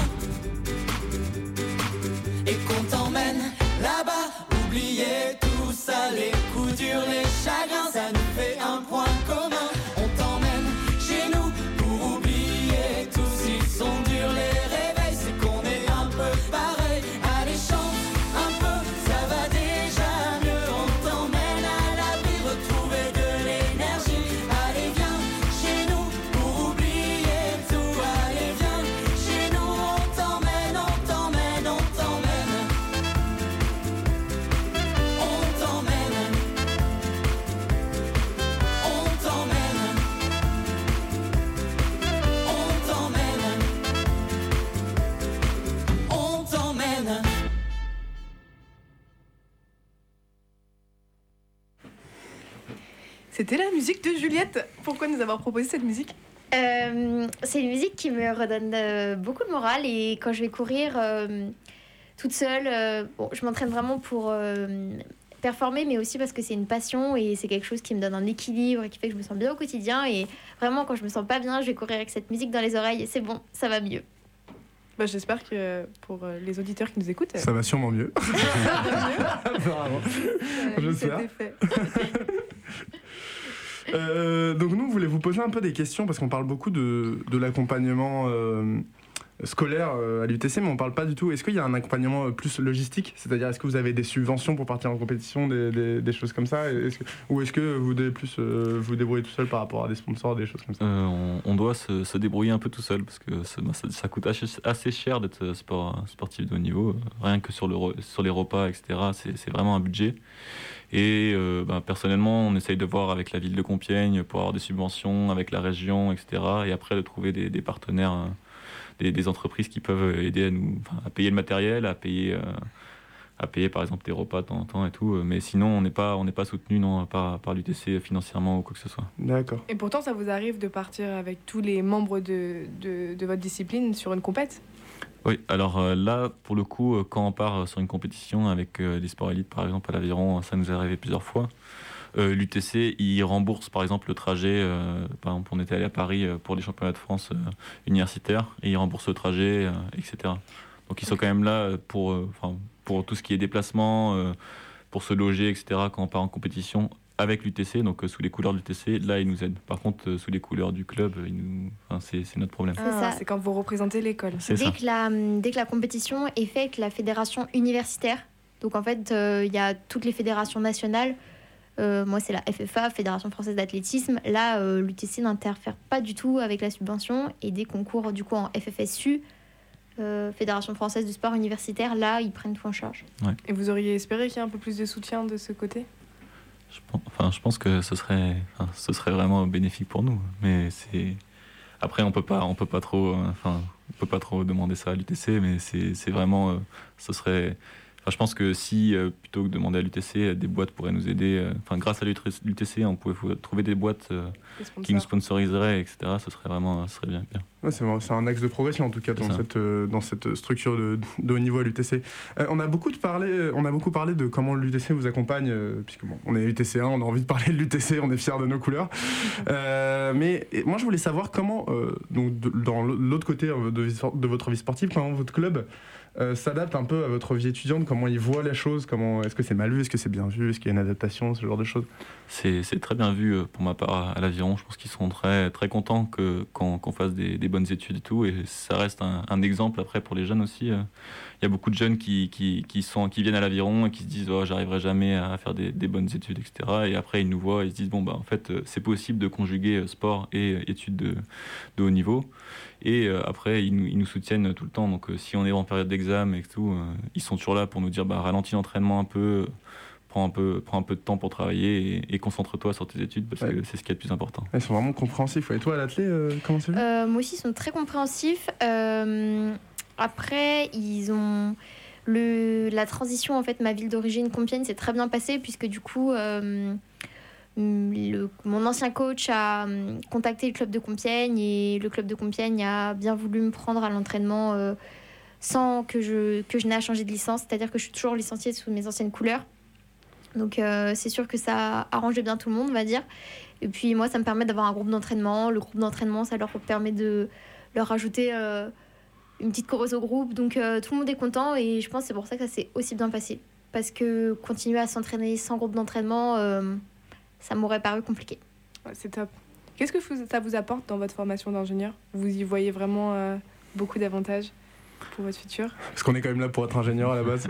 Et qu'on t'emmène là-bas, oublier tout ça, les coups durs, les chagrins, ça nous fait un point commun. On t'emmène chez nous pour oublier tout. S'ils sont durs les réveils, c'est qu'on est un peu pareil. Allez, chante un peu, ça va déjà mieux. On t'emmène à l'abri, retrouver de l'énergie. Allez, viens chez nous pour oublier tout. Allez, viens chez nous, on t'emmène. C'était la musique de Juliette. Pourquoi nous avoir proposé cette musique ? Euh, c'est une musique qui me redonne euh, beaucoup de morale et quand je vais courir euh, toute seule, euh, bon, je m'entraîne vraiment pour euh, performer, mais aussi parce que c'est une passion et c'est quelque chose qui me donne un équilibre et qui fait que je me sens bien au quotidien. Et vraiment, quand je me sens pas bien, je vais courir avec cette musique dans les oreilles et c'est bon, ça va mieux. Bah, j'espère que pour euh, les auditeurs qui nous écoutent, Ça va sûrement mieux. ça va mieux. Apparemment. Euh, J'espère. cet effet. Euh, donc nous, on voulait vous poser un peu des questions parce qu'on parle beaucoup de, de l'accompagnement euh, scolaire euh, à l'U T C, mais on parle pas du tout. Est-ce qu'il y a un accompagnement euh, plus logistique ? C'est-à-dire, est-ce que vous avez des subventions pour partir en compétition, des, des, des choses comme ça ? Est-ce que, ou est-ce que vous devez plus euh, vous débrouiller tout seul par rapport à des sponsors, des choses comme ça ? Euh, on, on doit se, se débrouiller un peu tout seul parce que ça, ça, ça coûte assez, assez cher d'être sport, sportif de haut niveau. Rien que sur, le, sur les repas, et cetera, c'est, c'est vraiment un budget. Et euh, ben, personnellement, on essaye de voir avec la ville de Compiègne pour avoir des subventions, avec la région, et cetera. Et après, de trouver des, des partenaires, euh, des, des entreprises qui peuvent aider à nous à payer le matériel, à payer, euh, à payer par exemple des repas de temps en temps et tout. Mais sinon, on n'est pas, on n'est pas soutenu non, par, par l'U T C financièrement ou quoi que ce soit. D'accord. Et pourtant, ça vous arrive de partir avec tous les membres de, de, de votre discipline sur une compète ? Oui, alors euh, là, pour le coup, euh, quand on part sur une compétition avec euh, les sports élites, par exemple, à l'Aviron, ça nous est arrivé plusieurs fois. Euh, L'U T C, il rembourse, par exemple, le trajet. Euh, par exemple, on était allé à Paris euh, pour les championnats de France euh, universitaires, et il rembourse le trajet, euh, et cetera. Donc, ils sont quand même là pour, euh, pour tout ce qui est déplacement, euh, pour se loger, et cetera, quand on part en compétition avec l'U T C, donc euh, sous les couleurs de l'U T C, là, ils nous aident. Par contre, euh, sous les couleurs du club, ils nous... enfin, c'est, c'est notre problème. C'est Ah, ça. c'est quand vous représentez l'école. C'est Dès ça. que, la, dès que la compétition est faite avec la fédération universitaire, donc en fait, euh, il y a toutes les fédérations nationales. Euh, moi, c'est la F F A, Fédération Française d'Athlétisme. Là, euh, l'U T C n'interfère pas du tout avec la subvention. Et dès qu'on court du coup en F F S U, euh, Fédération Française du Sport Universitaire, là, ils prennent tout en charge. Et vous auriez espéré qu'il y ait un peu plus de soutien de ce côté ? Je pense, enfin, je pense que ce serait, enfin, ce serait vraiment bénéfique pour nous. Mais c'est... Après, on peut pas, on peut pas trop, euh, enfin, on peut pas trop demander ça à l'U T C, mais c'est, c'est vraiment, euh, ce serait... Enfin, je pense que si, euh, plutôt que de demander à l'U T C, des boîtes pourraient nous aider, euh, enfin, grâce à l'U T C, on pouvait trouver des boîtes euh, qui nous sponsoriseraient, et cetera. Ce serait vraiment, ce serait bien. bien. Ouais, c'est, c'est un axe de progression en tout cas dans cette, euh, dans cette structure de, de haut niveau à l'U T C. Euh, on, a beaucoup de parlé, on a beaucoup parlé de comment l'U T C vous accompagne, euh, puisque bon, on est U T C un, on a envie de parler de l'U T C, on est fiers de nos couleurs. Euh, mais et moi je voulais savoir comment, euh, donc, de, dans l'autre côté de, de votre vie sportive, comment votre club euh, s'adapte un peu à votre vie étudiante, comment il voit les choses, comment, est-ce que c'est mal vu, est-ce que c'est bien vu, est-ce qu'il y a une adaptation, ce genre de choses. C'est, c'est très bien vu pour ma part à l'Aviron. Je pense qu'ils sont très, très contents que, qu'on, qu'on fasse des, des bonnes études et tout. Et ça reste un, un exemple après pour les jeunes aussi. Il y a beaucoup de jeunes qui, qui, qui, sont, qui viennent à l'Aviron et qui se disent oh, j'arriverai jamais à faire des, des bonnes études, et cetera. Et après ils nous voient et ils se disent bon, bah, en fait c'est possible de conjuguer sport et études de, de haut niveau. Et euh, après ils nous, ils nous soutiennent tout le temps. Donc euh, si on est en période d'examen et tout, euh, ils sont toujours là pour nous dire bah, ralentis l'entraînement un peu. Prends un, peu, prends un peu de temps pour travailler et, et concentre-toi sur tes études parce ouais. que c'est ce qui est le plus important. Ils sont vraiment compréhensifs. Et toi, à l'athlé, euh, comment c'est vu euh, Moi aussi, ils sont très compréhensifs. Euh, après, ils ont... Le, la transition, en fait, ma ville d'origine, Compiègne, s'est très bien passée puisque du coup, euh, le, mon ancien coach a contacté le club de Compiègne et le club de Compiègne a bien voulu me prendre à l'entraînement euh, sans que je, que je n'ai à changer de licence. C'est-à-dire que je suis toujours licenciée sous mes anciennes couleurs. Donc euh, c'est sûr que ça arrange bien tout le monde, on va dire. Et puis moi, ça me permet d'avoir un groupe d'entraînement. Le groupe d'entraînement, ça leur permet de leur rajouter euh, une petite chorus au groupe. Donc euh, tout le monde est content et je pense que c'est pour ça que ça s'est aussi bien passé. Parce que continuer à s'entraîner sans groupe d'entraînement, euh, ça m'aurait paru compliqué. Ouais, c'est top. Qu'est-ce que ça vous apporte dans votre formation d'ingénieur ? Vous y voyez vraiment euh, beaucoup d'avantages pour votre futur ? Parce qu'on est quand même là pour être ingénieur à la base.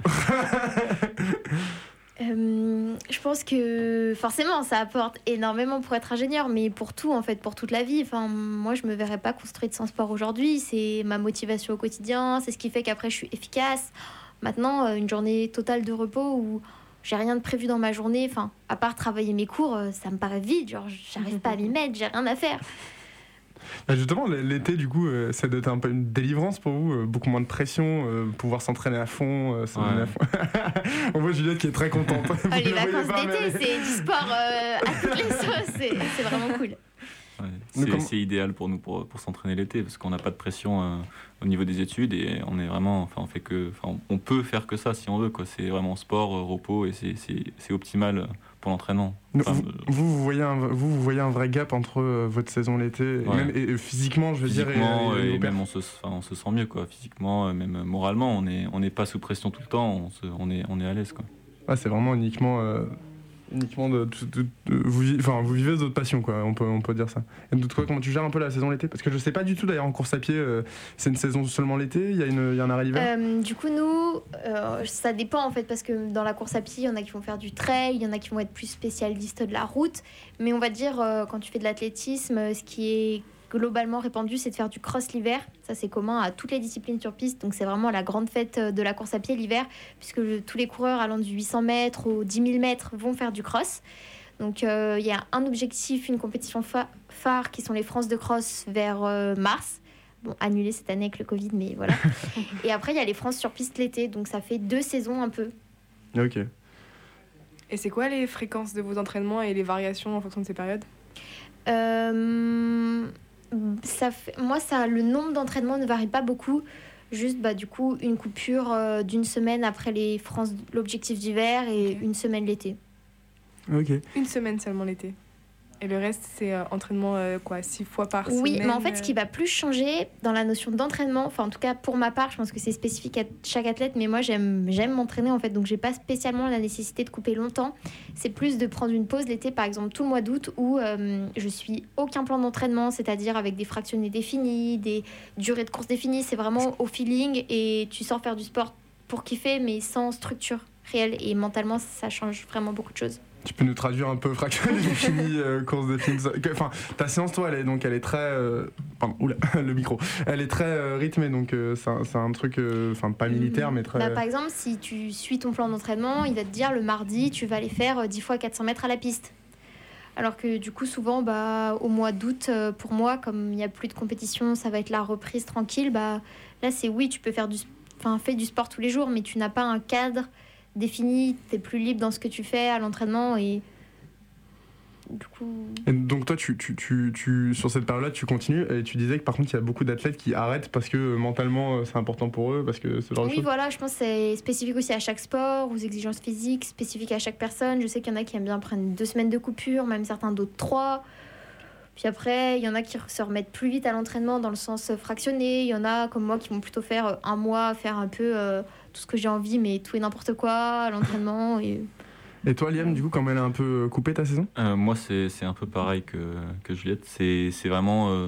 Euh, je pense que forcément ça apporte énormément pour être ingénieur, mais pour tout en fait, pour toute la vie. Enfin, moi je me verrais pas construite sans sport aujourd'hui. C'est ma motivation au quotidien, c'est ce qui fait qu'après je suis efficace. Maintenant, une journée totale de repos où j'ai rien de prévu dans ma journée, enfin, à part travailler mes cours, ça me paraît vide. Genre, j'arrive pas à m'y mettre, j'ai rien à faire. Bah, justement, l'été, du coup, euh, ça doit être un peu une délivrance pour vous, euh, beaucoup moins de pression, euh, pouvoir s'entraîner à fond, euh, s'entraîner Ouais. à fond. On voit Juliette qui est très contente. Vous Ah, les ne la voyez vacances pas, mais d'été, elle est- c'est du sport euh, à toutes les sauces, c'est c'est vraiment cool. Ouais, Donc, c'est comment- c'est idéal pour nous pour, pour s'entraîner l'été parce qu'on n'a pas de pression euh, au niveau des études et on est vraiment, enfin on fait que, enfin on peut faire que ça si on veut quoi. C'est vraiment sport, euh, repos et c'est- c'est c'est optimal pour l'entraînement. Donc, Enfin, vous, euh, vous, vous voyez un, vous, vous voyez un vrai gap entre euh, votre saison l'été, et Ouais. même et, et physiquement, je veux physiquement dire, et, et, et vos même perfs. on se, enfin, on se sent mieux quoi. Physiquement, euh, même moralement, on est on n'est pas sous pression tout le temps. On, se- on est on est à l'aise quoi. Ah, c'est vraiment uniquement, euh, uniquement de, de- de- de- vous, vi- enfin, vous vivez votre passion, quoi. On peut, on peut dire ça. Et de toi, comment tu gères un peu la saison l'été? Parce que je sais pas du tout d'ailleurs en course à pied. euh, c'est une saison seulement l'été. Il y a une, il y a un arrêt l'hiver. Euh, du coup, nous, euh, ça dépend en fait, parce que dans la course à pied, il y en a qui vont faire du trail, il y en a qui vont être plus spécialistes de la route. Mais on va dire, euh, quand tu fais de l'athlétisme, euh, ce qui est globalement répandu, c'est de faire du cross l'hiver. Ça, c'est commun à toutes les disciplines sur piste. Donc, c'est vraiment la grande fête euh, de la course à pied l'hiver, puisque le- tous les coureurs allant du huit cents mètres au dix mille mètres vont faire du cross. Donc, euh, il y a un objectif, une compétition fa- phare qui sont les France de cross vers euh, mars. Bon, annulé cette année avec le Covid, mais voilà. Et après, il y a les France sur piste l'été. Donc, ça fait deux saisons un peu. Ok. Et c'est quoi les fréquences de vos entraînements et les variations en fonction de ces périodes? Euh, ça fait, moi, ça, le nombre d'entraînements ne varie pas beaucoup. Juste, bah, du coup, une coupure euh, d'une semaine après les France, l'objectif d'hiver et Ok. une semaine l'été. Ok. Une semaine seulement l'été. Et le reste, c'est euh, entraînement euh, quoi, six fois par semaine? Oui, mais en fait, ce qui euh, va plus changer dans la notion d'entraînement, enfin en tout cas pour ma part, je pense que c'est spécifique à chaque athlète, mais moi j'aime j'aime m'entraîner en fait, donc j'ai pas spécialement la nécessité de couper longtemps. C'est plus de prendre une pause l'été, par exemple tout le mois d'août, où euh, je suis aucun plan d'entraînement, c'est-à-dire avec des fractionnés définis, des durées de course définies, c'est vraiment au feeling et tu sors faire du sport pour kiffer, mais sans structure réelle et mentalement ça change vraiment beaucoup de choses. Tu peux nous traduire un peu fractionné fini euh, course de films. Enfin, ta séance, toi, elle est donc elle est très, euh, pardon, oula, le micro. Elle est très euh, rythmée, donc euh, c'est un, c'est un truc, euh, enfin pas militaire, mais très. Bah, par exemple, si tu suis ton plan d'entraînement, il va te dire le mardi, tu vas aller faire euh, dix fois quatre cents mètres à la piste. Alors que du coup, souvent, bah, au mois d'août, euh, pour moi, comme il n'y a plus de compétition, ça va être la reprise tranquille. Bah, là, c'est oui, tu peux faire du, enfin, fais du sport tous les jours, mais tu n'as pas un cadre défini. Tu es plus libre dans ce que tu fais à l'entraînement et du coup. Et donc toi, tu, tu, tu, tu, sur cette période-là, tu continues et tu disais que par contre, il y a beaucoup d'athlètes qui arrêtent parce que euh, mentalement, euh, c'est important pour eux, parce que ce genre de Oui, choses. voilà, je pense que c'est spécifique aussi à chaque sport, aux exigences physiques, spécifiques à chaque personne. Je sais qu'il y en a qui aiment bien prendre deux semaines de coupure, même certains d'autres trois. Puis après, il y en a qui se remettent plus vite à l'entraînement dans le sens fractionné. Il y en a, comme moi, qui vont plutôt faire un mois, faire un peu euh, tout ce que j'ai envie, mais tout et n'importe quoi à l'entraînement. Et... Et toi, Liam, du coup, comme elle a un peu coupé ta saison? Euh, moi, c'est c'est un peu pareil que, que Juliette. C'est c'est vraiment euh,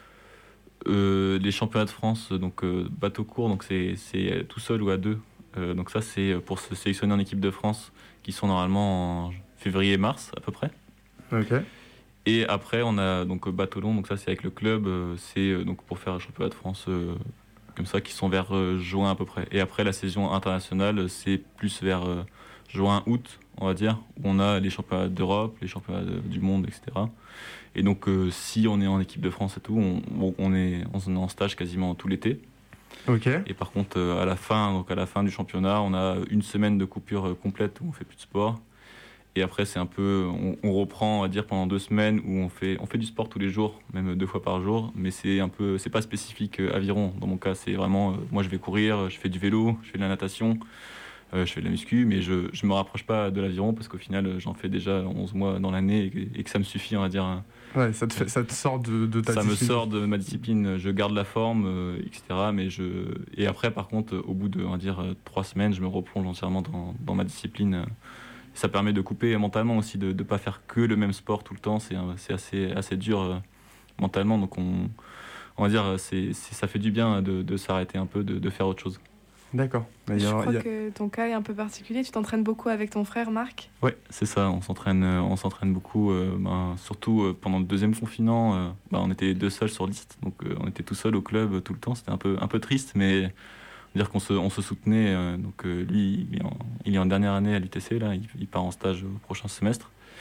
euh, les championnats de France, donc euh, bateau court, donc c'est c'est tout seul ou à deux. Euh, donc ça, c'est pour se sélectionner en équipe de France, qui sont normalement en février-mars à peu près. Ok. Et après, on a donc bateau long, donc ça c'est avec le club, euh, c'est euh, donc pour faire un championnat de France euh, comme ça, qui sont vers euh, juin à peu près. Et après, la saison internationale, c'est plus vers euh, juin-août, on va dire, où on a les championnats d'Europe, les championnats de- du monde, et cetera. Et donc, euh, si on est en équipe de France et tout, on, on- on est, on est en stage quasiment tout l'été. Ok. Et par contre, euh, à la fin, donc à la fin du championnat, on a une semaine de coupure euh, complète où on fait plus de sport. Et après, c'est un peu, on, on reprend, on va dire, pendant deux semaines où on fait, on fait du sport tous les jours, même deux fois par jour. Mais c'est un peu, c'est pas spécifique euh, aviron. Dans mon cas, c'est vraiment, euh, moi, je vais courir, je fais du vélo, je fais de la natation, euh, je fais de la muscu, mais je, je me rapproche pas de l'aviron parce qu'au final, euh, j'en fais déjà onze mois dans l'année et, et que ça me suffit, on va dire. hein. Ouais, ça te, fait, ça te sort de, de ta Ça me discipline. sort de ma discipline, je garde la forme, euh, et cetera. Mais je... Et après, par contre, au bout de on va dire, euh, trois semaines, je me replonge entièrement dans, dans ma discipline. euh. Ça permet de couper mentalement aussi, de ne pas faire que le même sport tout le temps. C'est un- c'est assez, assez dur euh, mentalement. Donc, on, on va dire, c'est, c'est- ça fait du bien de, de s'arrêter un peu, de, de faire autre chose. D'accord. Mais il y Je a- crois il y a- que ton cas est un peu particulier. Tu t'entraînes beaucoup avec ton frère Marc. Ouais, c'est ça. On s'entraîne, euh, on s'entraîne beaucoup. euh, ben, surtout euh, pendant le deuxième confinement, euh, ben, on était deux seuls sur liste. Donc, euh, on était tout seul au club euh, tout le temps. C'était un peu, un peu triste, mais dire qu'on se, on se soutenait. euh, donc, euh, lui, il est, en, il est en dernière année à l'U T C. Là, il, il part en stage au prochain semestre.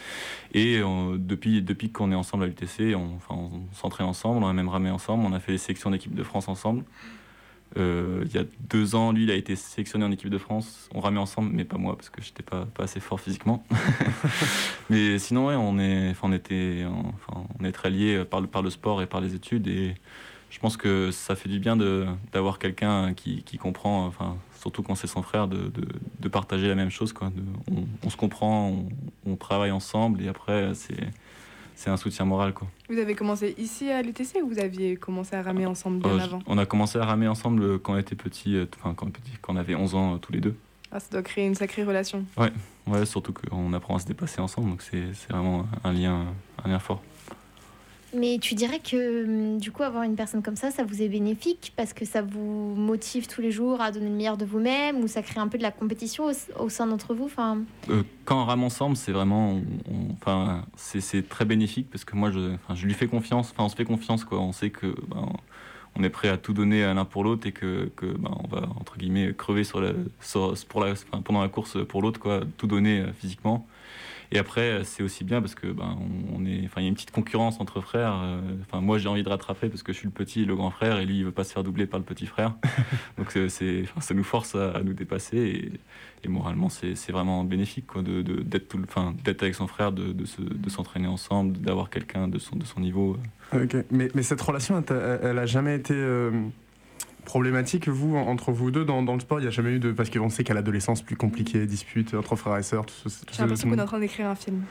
Et euh, depuis, depuis qu'on est ensemble à l'U T C, on, enfin, on s'entraîne ensemble, on a même ramé ensemble, on a fait les sélections d'équipe de France ensemble. Euh, il y a deux ans, lui, il a été sélectionné en équipe de France. On ramait ensemble, mais pas moi, parce que j'étais pas, pas assez fort physiquement. Mais sinon, ouais, on est, enfin, on était, enfin, on est très liés par le, par le sport et par les études. Et je pense que ça fait du bien de, d'avoir quelqu'un qui, qui comprend, enfin, surtout quand c'est son frère, de, de, de partager la même chose, quoi. De, on, on se comprend, on, on travaille ensemble, et après, c'est, c'est un soutien moral, quoi. Vous avez commencé ici à l'U T C ou vous aviez commencé à ramer ensemble bien Euh, avant? On a commencé à ramer ensemble quand on était petits, euh, enfin quand, petit, quand on avait onze ans euh, tous les deux. Ah, ça doit créer une sacrée relation. Ouais, surtout qu'on apprend à se dépasser ensemble, donc c'est, c'est vraiment un lien, un lien fort. Mais tu dirais que hum, du coup, avoir une personne comme ça, ça vous est bénéfique parce que ça vous motive tous les jours à donner le meilleur de vous-même ou ça crée un peu de la compétition au, au sein d'entre vous enfin... Euh, quand on rame ensemble, c'est vraiment, on- on- enfin, c'est, c'est très bénéfique parce que moi, je, enfin, je lui fais confiance, enfin, on se fait confiance, quoi. On sait que, ben, on est prêt à tout donner l'un pour l'autre et que, que ben, on va entre guillemets crever sur la, sur, pour la, enfin, pendant la course pour l'autre, quoi, tout donner euh, physiquement. Et après, c'est aussi bien parce que ben, on, on est, enfin, il y a une petite concurrence entre frères. euh, Enfin, moi, j'ai envie de rattraper parce que je suis le petit et le grand frère, et lui, il veut pas se faire doubler par le petit frère. Donc, c'est, c'est- enfin, ça nous force à, à nous dépasser, et, et moralement, c'est, c'est vraiment bénéfique, quoi, de, de- d'être tout, le- enfin, d'être avec son frère, de, de, se- de s'entraîner ensemble, d'avoir quelqu'un de son, de son niveau. Ok. Mais, mais cette relation, elle, t'a- elle a jamais été euh, problématique, vous, en- entre vous deux, dans, dans le sport? Il n'y a jamais eu de... Parce qu'on sait qu'à l'adolescence, plus compliqué, disputes entre frères et sœurs, tout ce, tout J'ai ce- l'impression qu'on est en train d'écrire un film.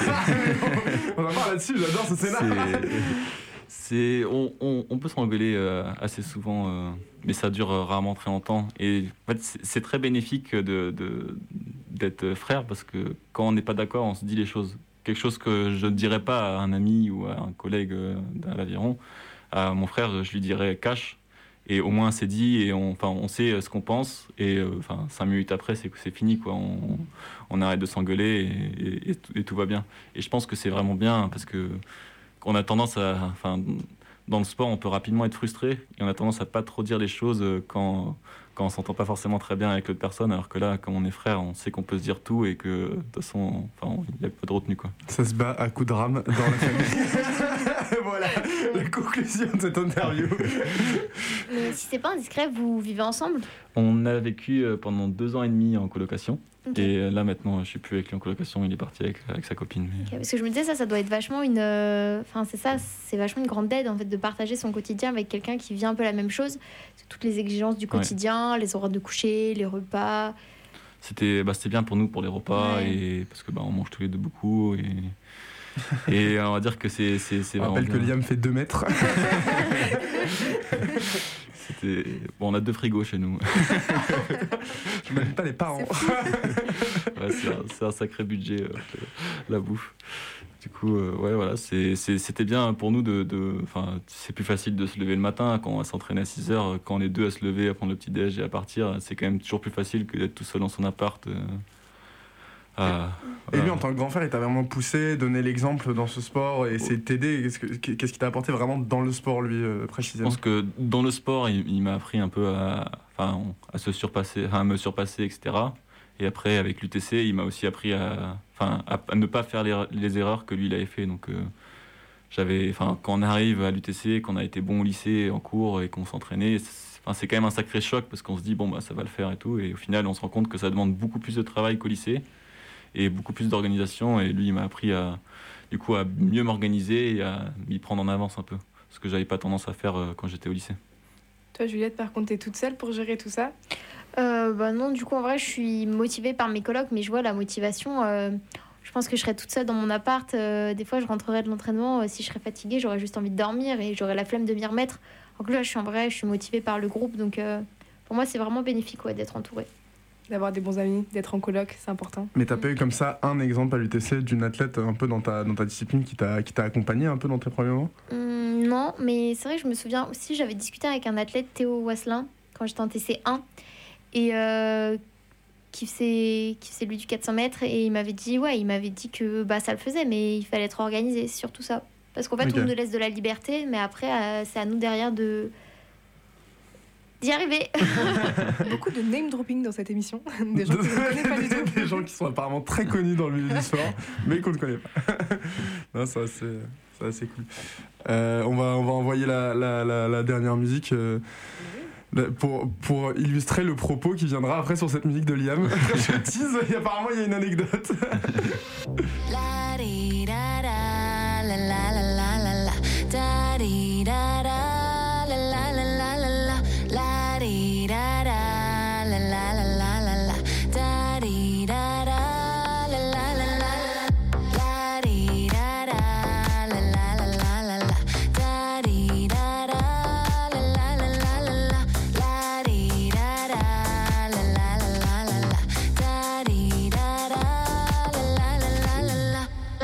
On en parle là-dessus, j'adore ce scénario. C'est, c'est, on, on, on peut s'engueuler euh, assez souvent, euh, mais ça dure euh, rarement très longtemps. Et en fait, c'est, c'est très bénéfique de, de, d'être frère parce que quand on n'est pas d'accord, on se dit les choses. Quelque chose que je ne dirais pas à un ami ou à un collègue euh, à l'aviron. À mon frère, je lui dirais cash. Et au moins, c'est dit et on, enfin, on sait euh, ce qu'on pense. Et euh, enfin, cinq minutes après, c'est, c'est fini, quoi. On, on arrête de s'engueuler et, et, et tout, et tout va bien. Et je pense que c'est vraiment bien parce que qu'on a tendance à, enfin, dans le sport, on peut rapidement être frustré et on a tendance à pas trop dire les choses quand, quand on s'entend pas forcément très bien avec l'autre personne, alors que là, comme on est frère, on sait qu'on peut se dire tout et que de toute façon, enfin, il n'y a pas de retenue, quoi. Ça se bat à coups de rame dans la famille. Voilà la conclusion de cette interview. Mais si c'est pas indiscret, vous vivez ensemble? On a vécu euh, pendant deux ans et demi en colocation. Ok. Et euh, là maintenant, je suis plus avec lui en colocation, il est parti avec, avec sa copine. mais- Ok, parce que je me disais ça, ça doit être vachement une, euh, enfin c'est ça, c'est vachement une grande aide en fait de partager son quotidien avec quelqu'un qui vit un peu la même chose, toutes les exigences du quotidien, les horaires de coucher, les repas. C'était, bah, c'était bien pour nous pour les repas Ouais. et parce que bah, on mange tous les deux beaucoup et et on va dire que c'est c'est c'est Je vraiment rappelle que bien. Liam fait deux mètres. C'était bon, on a deux frigos chez nous. Je m'aime pas les parents. Ouais, c'est, un, c'est un sacré budget euh, la bouffe. Du coup, euh, ouais, voilà, c'est, c'est, c'était bien pour nous de, de, enfin, c'est plus facile de se lever le matin quand on va s'entraîner à six heures, quand on est deux à se lever, à prendre le petit déj et à partir. C'est quand même toujours plus facile que d'être tout seul dans son appart. euh, à- Et lui, voilà. en tant que grand frère, il t'a vraiment poussé, donné l'exemple dans ce sport et essayé de t'aider. Qu'est-ce, que, qu'est-ce qui t'a apporté vraiment dans le sport, lui, euh, Je précisément? pense que dans le sport, il, il m'a appris un peu à, enfin, à se surpasser, à me surpasser, et cetera. Et après, avec l'U T C, il m'a aussi appris à, enfin, à, à ne pas faire les, les erreurs que lui il avait fait. Donc, euh, j'avais, enfin, quand on arrive à l'U T C, qu'on a été bon au lycée, en cours et qu'on s'entraînait, c'est, enfin, c'est quand même un sacré choc parce qu'on se dit bon bah ça va le faire et tout. Et au final, on se rend compte que ça demande beaucoup plus de travail qu'au lycée et beaucoup plus d'organisation. Et lui, il m'a appris à, du coup, à mieux m'organiser et à m'y prendre en avance un peu, ce que j'avais pas tendance à faire euh, quand j'étais au lycée. Toi, Juliette, par contre, t'es toute seule pour gérer tout ça? Euh, bah non, du coup en vrai je suis motivée par mes colocs, mais je vois la motivation. euh, je pense que je serais toute seule dans mon appart. euh, des fois je rentrerais de l'entraînement, euh, si je serais fatiguée, j'aurais juste envie de dormir et j'aurais la flemme de m'y remettre. Donc là je suis en vrai, je suis motivée par le groupe, donc euh, pour moi c'est vraiment bénéfique ouais, d'être entourée. D'avoir des bons amis, d'être en coloc, c'est important. Mais t'as pas eu comme ça un exemple à l'U T C d'une athlète un peu dans ta, dans ta discipline qui t'a, qui t'a accompagné un peu dans tes premiers moments? Hum, non, mais c'est vrai que je me souviens aussi, j'avais discuté avec un athlète, Théo Wasselin, quand j'étais en T C un, et euh, qui faisait, qui faisait lui du quatre cents mètres, et il m'avait dit, ouais, il m'avait dit que bah, ça le faisait, mais il fallait être organisé, c'est surtout ça. Parce qu'en fait, Ok. on nous laisse de la liberté, mais après, euh, c'est à nous derrière de, d'y arriver. Beaucoup de name dropping dans cette émission. Des gens que je ne connais pas du tout. Des gens qui sont apparemment très connus dans le milieu du sport, mais qu'on ne connaît pas. Non, c'est assez, c'est assez cool. Euh, on, va, on va envoyer la, la, la, la dernière musique euh, pour, pour illustrer le propos qui viendra après sur cette musique de Liam. Je tease, et apparemment il y a une anecdote. La di da da, la la la la la la, da di da da, la la la la la la, la di da da, la la la la la la, da di da da, la la la la la, la di da da, la la la la la la, da di da da, la la la la la la, la di da da, la la la la la la, da di da da, la la la la la la.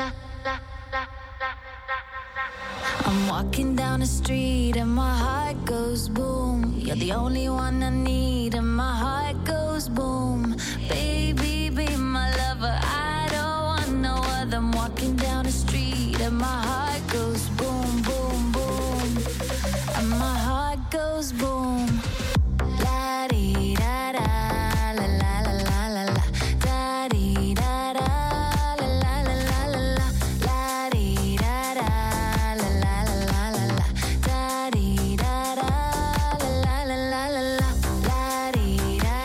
I'm walking down the street and my heart goes boom. You're the only one I need and my heart goes boom. Baby, be my lover, I don't want no other. I'm walking down the street and my heart goes boom, boom, boom. And my heart goes boom. La di da da, la la la la la la, da di da da, la la la la la la, la di da da, la la la la la la, da di da da, la la la la la la, la di da,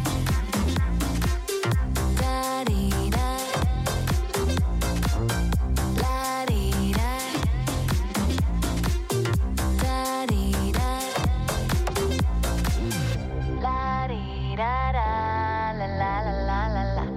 da di da, la di da, da di da. La di da da, la la la la la la.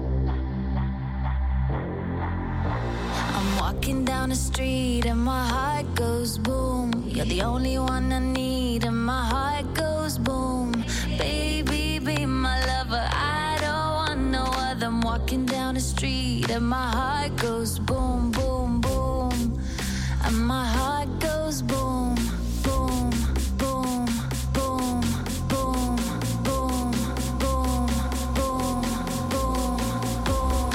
I'm walking down the street and my heart goes boom. You're the only one I need and my heart goes boom. Baby, be my lover, I don't want no other. I'm walking down the street and my heart goes boom, boom, boom. And my heart goes boom, boom, boom, boom, boom, boom, boom, boom, boom,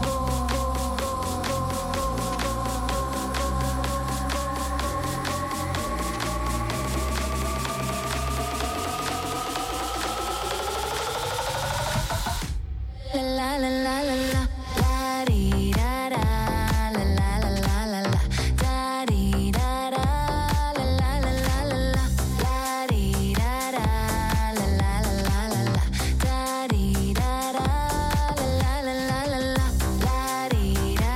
La la la la la la, la di da da, la la la la la la, da di da da, la la la la la la, la di da da, la la la la la la, da di da da, la la la la la la, la di da,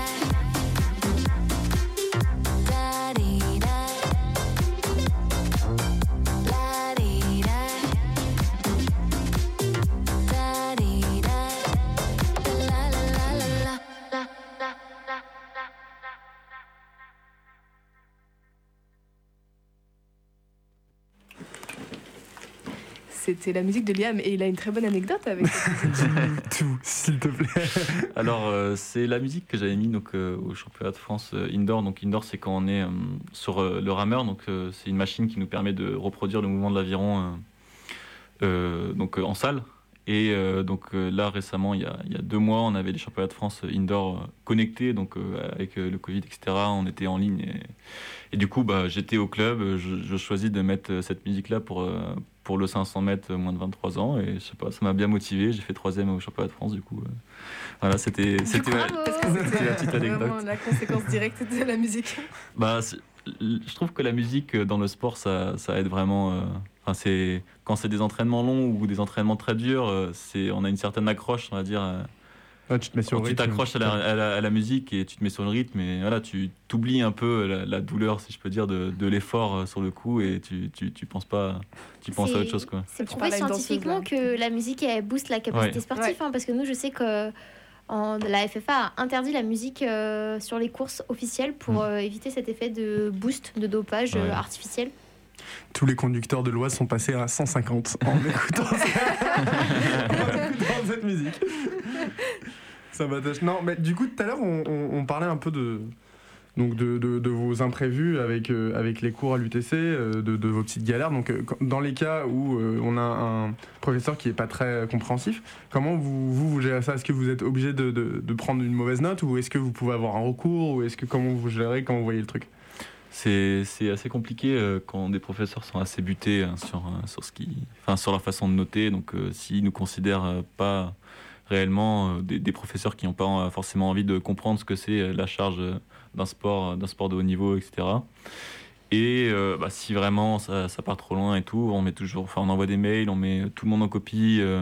da di da, la di da, da di da. La la la la la la la la. C'était la musique de Liam et il a une très bonne anecdote avec cette musique. Tout, s'il te plaît. Alors, euh, c'est la musique que j'avais mis donc, euh, au championnat de France euh, indoor. Donc, indoor, c'est quand on est euh, sur euh, le rameur. Donc, euh, c'est une machine qui nous permet de reproduire le mouvement de l'aviron euh, euh, donc, euh, en salle. Et euh, donc euh, là, récemment, il y, a, il y a deux mois, on avait les championnats de France indoor euh, connectés. Donc, euh, avec euh, le Covid, et cetera, on était en ligne. Et, et du coup, bah, j'étais au club. Je, je choisis de mettre cette musique-là pour, euh, pour le cinq cents mètres moins de vingt-trois ans. Et je sais pas, ça m'a bien motivé. J'ai fait troisième au championnat de France. Du coup, euh, voilà, c'était, c'était, ma, bravo. Parce que c'était c'était la petite anecdote. vraiment la conséquence directe de la musique. Bah, c'est- je trouve que la musique euh, dans le sport, ça, ça aide vraiment. euh, Enfin, c'est quand c'est des entraînements longs ou des entraînements très durs, euh, c'est on a une certaine accroche, on va dire. euh, Ah, tu te mets sur Quand le tu rythme. t'accroches à la, à, la, à la musique et tu te mets sur le rythme, et voilà, tu t'oublies un peu la, la douleur, si je peux dire, de, de l'effort euh, sur le coup, et tu, tu, tu penses pas, tu penses à C'est- autre chose, quoi. C'est Tu prouvé parles à une scientifiquement danseuse, que la musique elle booste la capacité Ouais. sportive, Ouais. hein, parce que nous, je sais que en- la F F A a interdit la musique euh, sur les courses officielles pour Mm. euh, éviter cet effet de boost, de dopage euh, Ouais. artificiel. Tous les conducteurs de l'Oise sont passés à cent cinquante en écoutant, en écoutant cette musique. Ça m'attache. Non, mais du coup, tout à l'heure, on, on- on parlait un peu de, donc de, de- de vos imprévus avec, euh, avec les cours à l'U T C, euh, de, de vos petites galères. Donc, euh, quand- dans les cas où euh, on a un professeur qui n'est pas très compréhensif, comment vous, vous, vous gérez ça? Est-ce que vous êtes obligé de, de- de prendre une mauvaise note, ou est-ce que vous pouvez avoir un recours, ou est-ce que comment vous gérez quand vous voyez le truc? C'est, c'est assez compliqué euh, quand des professeurs sont assez butés hein, sur, euh, sur, ce qui, enfin, sur leur façon de noter. Donc, euh, s'ils ne nous considèrent euh, pas réellement euh, des, des professeurs qui n'ont pas euh, forcément envie de comprendre ce que c'est euh, la charge euh, d'un sport, d'un sport de haut niveau, et cetera. Et euh, bah, si vraiment ça, ça part trop loin et tout, on met toujours, enfin, on envoie des mails, on met tout le monde en copie euh,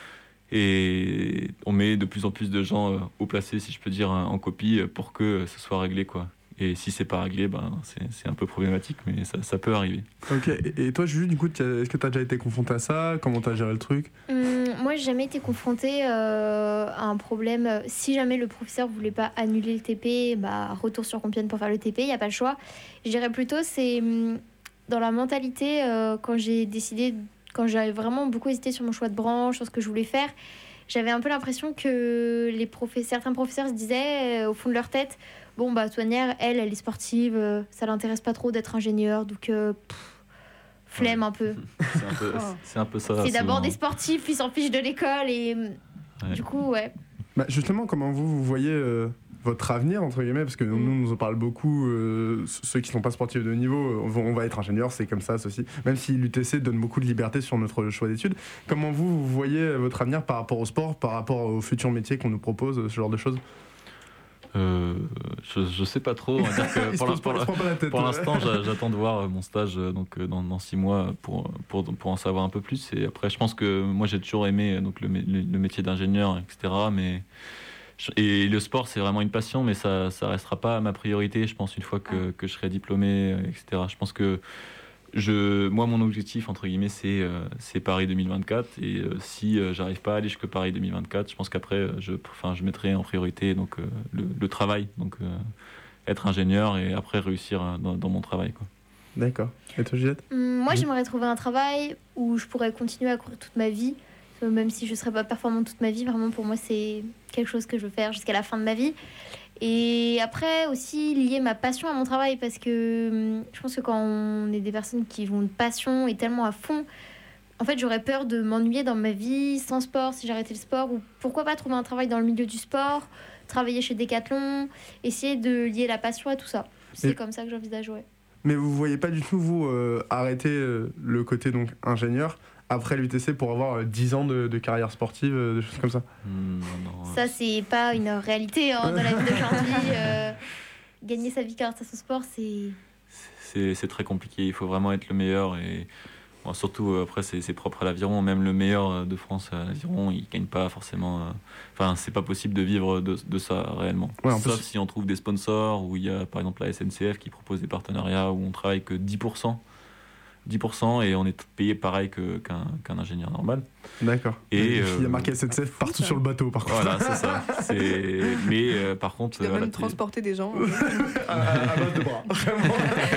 et on met de plus en plus de gens euh, haut placés, si je peux dire, en copie pour que ce soit réglé, quoi. Et si c'est pas réglé, ben, c'est, c'est un peu problématique, mais ça, ça peut arriver. Ok, et, et toi Juju, du coup, est-ce que tu as déjà été confronté à ça? Comment tu as géré le truc? Hum, moi, j'ai jamais été confrontée euh, à un problème. Si jamais le professeur voulait pas annuler le T P, bah, retour sur Compiègne pour faire le T P, il n'y a pas le choix. Je dirais plutôt, c'est hum, dans la mentalité, euh, quand j'ai décidé, quand j'avais vraiment beaucoup hésité sur mon choix de branche, sur ce que je voulais faire, j'avais un peu l'impression que les professeurs, certains professeurs se disaient, euh, au fond de leur tête, bon, bah, Toinière, elle, elle est sportive, euh, ça l'intéresse pas trop d'être ingénieure, donc euh, pff, flemme Ouais. un peu. C'est un peu, c'est un peu ça. C'est d'abord souvent. des sportifs, puis ils s'en fichent de l'école, et Ouais. du coup, ouais. Bah, justement, comment vous, vous voyez euh, votre avenir, entre guillemets, parce que nous, Mm. on nous en parle beaucoup, euh, ceux qui sont pas sportifs de haut niveau, euh, on va, on va être ingénieur, c'est comme ça, ceci. Même si l'U T C donne beaucoup de liberté sur notre choix d'études, comment vous, vous voyez votre avenir par rapport au sport, par rapport aux futurs métiers qu'on nous propose, ce genre de choses? Euh, je, je sais pas trop. On va dire que Il se pour, pose l'in- pas- il se prend pas la tête. pour ouais. l'instant, j'a- j'attends de voir euh, mon stage euh, donc, euh, dans, dans six mois pour, pour, pour en savoir un peu plus. Et après, je pense que moi, j'ai toujours aimé euh, donc, le, mé- le, le métier d'ingénieur, et cetera. Mais, je- et le sport, c'est vraiment une passion, mais ça ne restera pas ma priorité, je pense, une fois que, que je serai diplômé, euh, et cetera. Je pense que je, moi, mon objectif, entre guillemets, c'est euh, c'est Paris deux mille vingt-quatre. Et euh, si euh, j'arrive pas à aller jusqu'à Paris deux mille vingt-quatre, je pense qu'après, euh, je, enfin, je mettrai en priorité donc, euh, le, le travail. Donc, euh, être ingénieur et après réussir euh, dans, dans mon travail, quoi. D'accord. Et toi, Juliette? Hum, Moi, Mhm. j'aimerais trouver un travail où je pourrais continuer à courir toute ma vie, euh, même si je ne serais pas performante toute ma vie. Vraiment, pour moi, c'est quelque chose que je veux faire jusqu'à la fin de ma vie. Et après, aussi, lier ma passion à mon travail, parce que hum, je pense que quand on est des personnes qui vont de passion et tellement à fond, en fait, j'aurais peur de m'ennuyer dans ma vie sans sport, si j'arrêtais le sport, ou pourquoi pas trouver un travail dans le milieu du sport, travailler chez Decathlon, essayer de lier la passion à tout ça. C'est Et- comme ça que j'envisage, ouais. Mais vous voyez pas du tout, vous, euh, arrêter euh, le côté donc ingénieur après l'U T C pour avoir euh, dix ans de, de carrière sportive, euh, des choses comme ça? Hmm, non, non, Ça, c'est pas une réalité hein, dans la vie d'aujourd'hui. Euh, gagner sa vie grâce à son sport, c'est... c'est c'est très compliqué. Il faut vraiment être le meilleur. Et bon, surtout, euh, après, c'est c'est propre à l'aviron. Même le meilleur euh, de France à l'aviron, il ne gagne pas forcément. euh, Enfin, c'est pas possible de vivre de, de ça réellement. Ouais, en Sauf plus- si on trouve des sponsors, où il y a par exemple la S N C F qui propose des partenariats où on travaille que dix pour cent. dix pour cent et on est payé pareil que- qu'un qu'un ingénieur normal. D'accord. Et, il y euh, a marqué S N C F partout ça. sur le bateau, par contre. Voilà, c'est ça. C'est- Mais euh, par contre, Tu dois euh, voilà, même t'es- transporter des gens. à, à base de bras. Vraiment.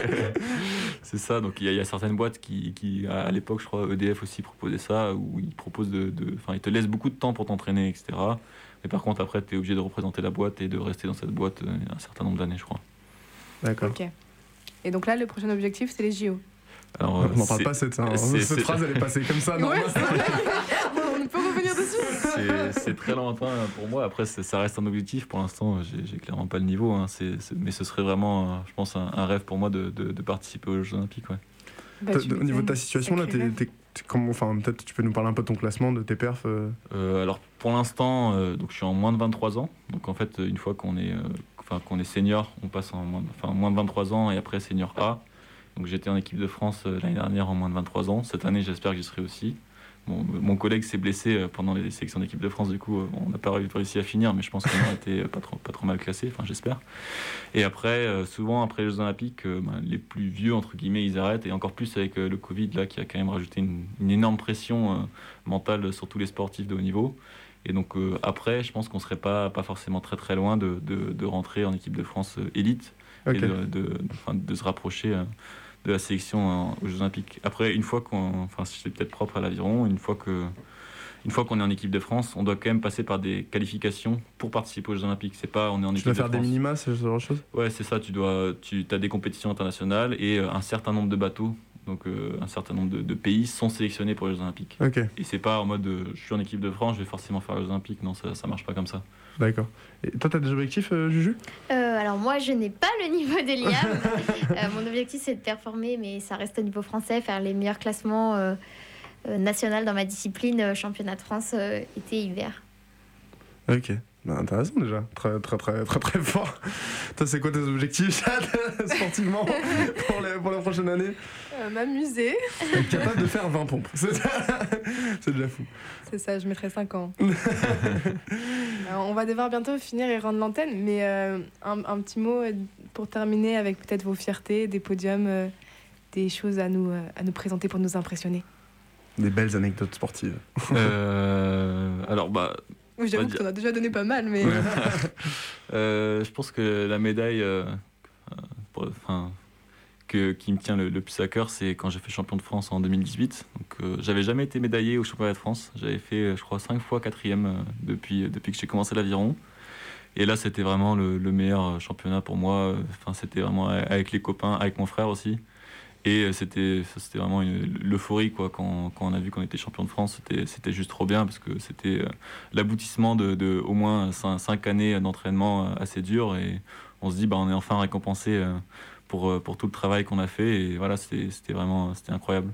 c'est ça. Donc il y, a- il y a certaines boîtes qui, qui à, à l'époque, je crois, E D F aussi proposait ça, où ils proposent de, de- enfin, ils te laissent beaucoup de temps pour t'entraîner, et cetera. Mais par contre, après, tu es obligé de représenter la boîte et de rester dans cette boîte euh, un certain nombre d'années, je crois. D'accord. Ok. Et donc là, le prochain objectif, c'est les J O. Alors, euh, On n'en parle c'est- pas, cette, hein. c'est- cette c'est- phrase, elle est passée comme ça. non Ouais, c'est vrai. On peut revenir dessus. c'est c'est très lointain pour moi. Après, c'est- ça reste un objectif. Pour l'instant, j'ai j'ai clairement pas le niveau. Hein. C'est- c'est- mais ce serait vraiment, euh, je pense, un, un rêve pour moi de, de- de participer aux Jeux Olympiques. Ouais. Bah, Toi, tu Au niveau de ta m'étonnes. situation, là, Sacré t'es, rêve. t'es- t'es comment, enfin, peut-être tu peux nous parler un peu de ton classement, de tes perfs. euh. Euh, alors pour l'instant, euh, donc je suis en moins de vingt-trois ans. Donc en fait, une fois qu'on est, euh, enfin qu'on est senior, on passe en moins de, enfin, moins de vingt-trois ans et après senior A. Donc j'étais en équipe de France euh, l'année dernière en moins de vingt-trois ans. Cette année, j'espère que j'y serai aussi. Bon, mon collègue s'est blessé euh, pendant les sélections d'équipe de France. Du coup, euh, on n'a pas réussi à finir, mais je pense qu'on a été euh, pas trop, pas trop mal classé. Enfin, j'espère. Et après, euh, souvent après les Jeux Olympiques, euh, ben, les plus vieux entre guillemets, ils arrêtent. Et encore plus avec euh, le Covid là, qui a quand même rajouté une, une énorme pression euh, mentale sur tous les sportifs de haut niveau. Et donc euh, après, je pense qu'on serait pas pas forcément très très loin de, de, de rentrer en équipe de France euh, élite Ok. et de, de, enfin, de se rapprocher euh, de la sélection euh, aux Jeux Olympiques. Après, une fois qu'on, enfin, c'est peut-être propre à l'aviron, une fois que, une fois qu'on est en équipe de France, on doit quand même passer par des qualifications pour participer aux Jeux Olympiques. C'est pas, on est en Tu équipe dois de faire des France. minima, ce genre de choses? Ouais, c'est ça. Tu dois, tu as des compétitions internationales et euh, un certain nombre de bateaux donc euh, un certain nombre de, de pays sont sélectionnés pour les Jeux Olympiques. Ok, Et c'est pas en mode euh, je suis en équipe de France, je vais forcément faire les Jeux Olympiques. Non, ça, ça marche pas comme ça. d'accord. Et toi, t'as des objectifs, euh, Juju? Euh, alors moi, je n'ai pas le niveau de Liam. Euh, mon objectif, c'est de performer, mais ça reste au niveau français, faire les meilleurs classements euh, euh, nationaux dans ma discipline, euh, championnat de France, euh, été et hiver. Ok, bah, intéressant déjà. Très, très, très, très, très fort. Toi, c'est quoi tes objectifs, Chad, sportivement, pour, les- pour la prochaine année? Euh, M'amuser. Être capable de faire vingt pompes. C'est c'est déjà fou. C'est ça, je mettrai cinq ans. Euh, on va devoir bientôt finir et rendre l'antenne, mais euh, un, un petit mot euh, pour terminer avec peut-être vos fiertés, des podiums, euh, des choses à nous, euh, à nous présenter pour nous impressionner. Des belles anecdotes sportives. Euh, alors, bah, Oui, j'avoue On va que dire- t'en as déjà donné pas mal, mais... Ouais. Euh, je pense que la médaille euh, euh, pour- enfin, que, qui me tient le, le plus à cœur, c'est quand j'ai fait champion de France en deux mille dix-huit. Donc, euh, j'avais jamais été médaillé au championnat de France. J'avais fait, euh, je crois, cinq fois quatrième euh, depuis, depuis que j'ai commencé l'aviron. Et là, c'était vraiment le, le meilleur championnat pour moi. Enfin, c'était vraiment avec les copains, avec mon frère aussi. Et euh, c'était, c'était vraiment une- l'euphorie quoi, quand, quand on a vu qu'on était champion de France. C'était, c'était juste trop bien parce que c'était euh, l'aboutissement de, de au moins cinq, cinq années d'entraînement euh, assez dur. Et on se dit, bah, on est enfin récompensé euh, pour, euh, pour tout le travail qu'on a fait. Et voilà, c'était, c'était vraiment c'était incroyable.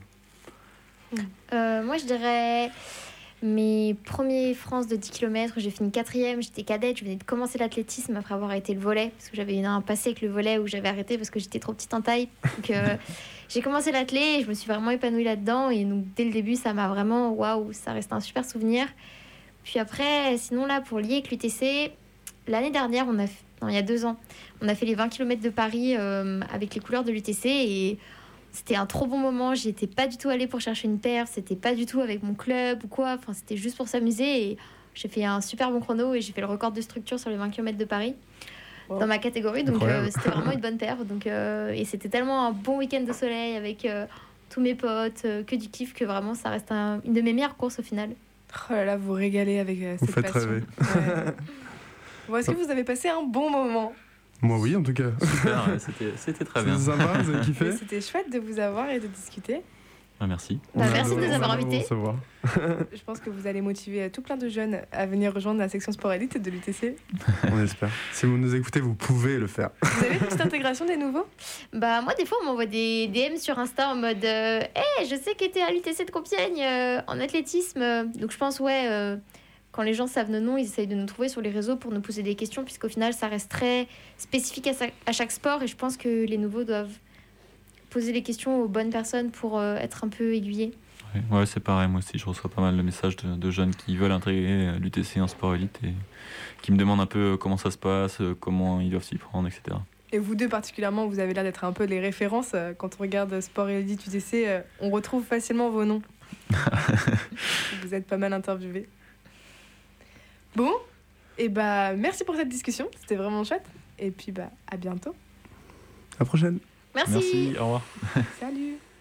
Euh, moi, je dirais mes premiers France de dix kilomètres, j'ai fini quatrième, j'étais cadette, je venais de commencer l'athlétisme après avoir arrêté le volley, parce que j'avais eu un passé avec le volley où j'avais arrêté parce que j'étais trop petite en taille. Donc euh, j'ai commencé l'athlé et je me suis vraiment épanouie là-dedans. Et donc dès le début, ça m'a vraiment, waouh, ça reste un super souvenir. Puis après, sinon là, pour lier avec l'U T C, l'année dernière, on a fait, non, il y a deux ans, on a fait les vingt kilomètres de Paris euh, avec les couleurs de l'U T C et c'était un trop bon moment. J'y étais pas du tout allée pour chercher une perf, c'était pas du tout avec mon club ou quoi. Enfin, c'était juste pour s'amuser et j'ai fait un super bon chrono et j'ai fait le record de structure sur les vingt kilomètres de Paris Wow. dans ma catégorie. Donc Incroyable. euh, c'était vraiment une bonne perf. Donc, euh, et c'était tellement un bon week-end de soleil avec euh, tous mes potes, euh, que du kiff, que vraiment ça reste un- une de mes meilleures courses au final. Oh là là, vous régalez avec euh, Vous cette faites passion. rêver. Ouais. Bon, est-ce que vous avez passé un bon moment? Moi, oui, en tout cas. Super, ouais, c'était, c'était très bien. C'est sympa, vous avez kiffé? Oui, c'était chouette de vous avoir et de discuter. Ah, merci. Bah, On a merci de adoré- nous avoir on a adoré invités. recevoir. Je pense que vous allez motiver euh, tout plein de jeunes à venir rejoindre la section sport élite de l'U T C. On espère. Si vous nous écoutez, vous pouvez le faire. Vous avez une petite intégration des nouveaux? Bah moi des fois on m'envoie des D M sur Insta en mode euh, hey, je sais que t'es à l'U T C de Compiègne euh, en athlétisme. Donc je pense ouais euh, quand les gens savent nos noms, ils essayent de nous trouver sur les réseaux pour nous poser des questions puisqu'au final ça reste très spécifique à, sa- à chaque sport et je pense que les nouveaux doivent poser les questions aux bonnes personnes pour euh, être un peu aiguillés. Ouais, ouais, c'est pareil. Moi aussi, je reçois pas mal de messages de, de jeunes qui veulent intégrer l'U T C en sport élite et qui me demandent un peu comment ça se passe, comment ils doivent s'y prendre, et cetera. Et vous deux particulièrement, vous avez l'air d'être un peu les références. euh, Quand on regarde sport élite U T C, euh, on retrouve facilement vos noms. Vous êtes pas mal interviewés. Bon, et bah merci pour cette discussion, c'était vraiment chouette. Et puis bah à bientôt. À la prochaine. Merci. Merci, au revoir. Salut.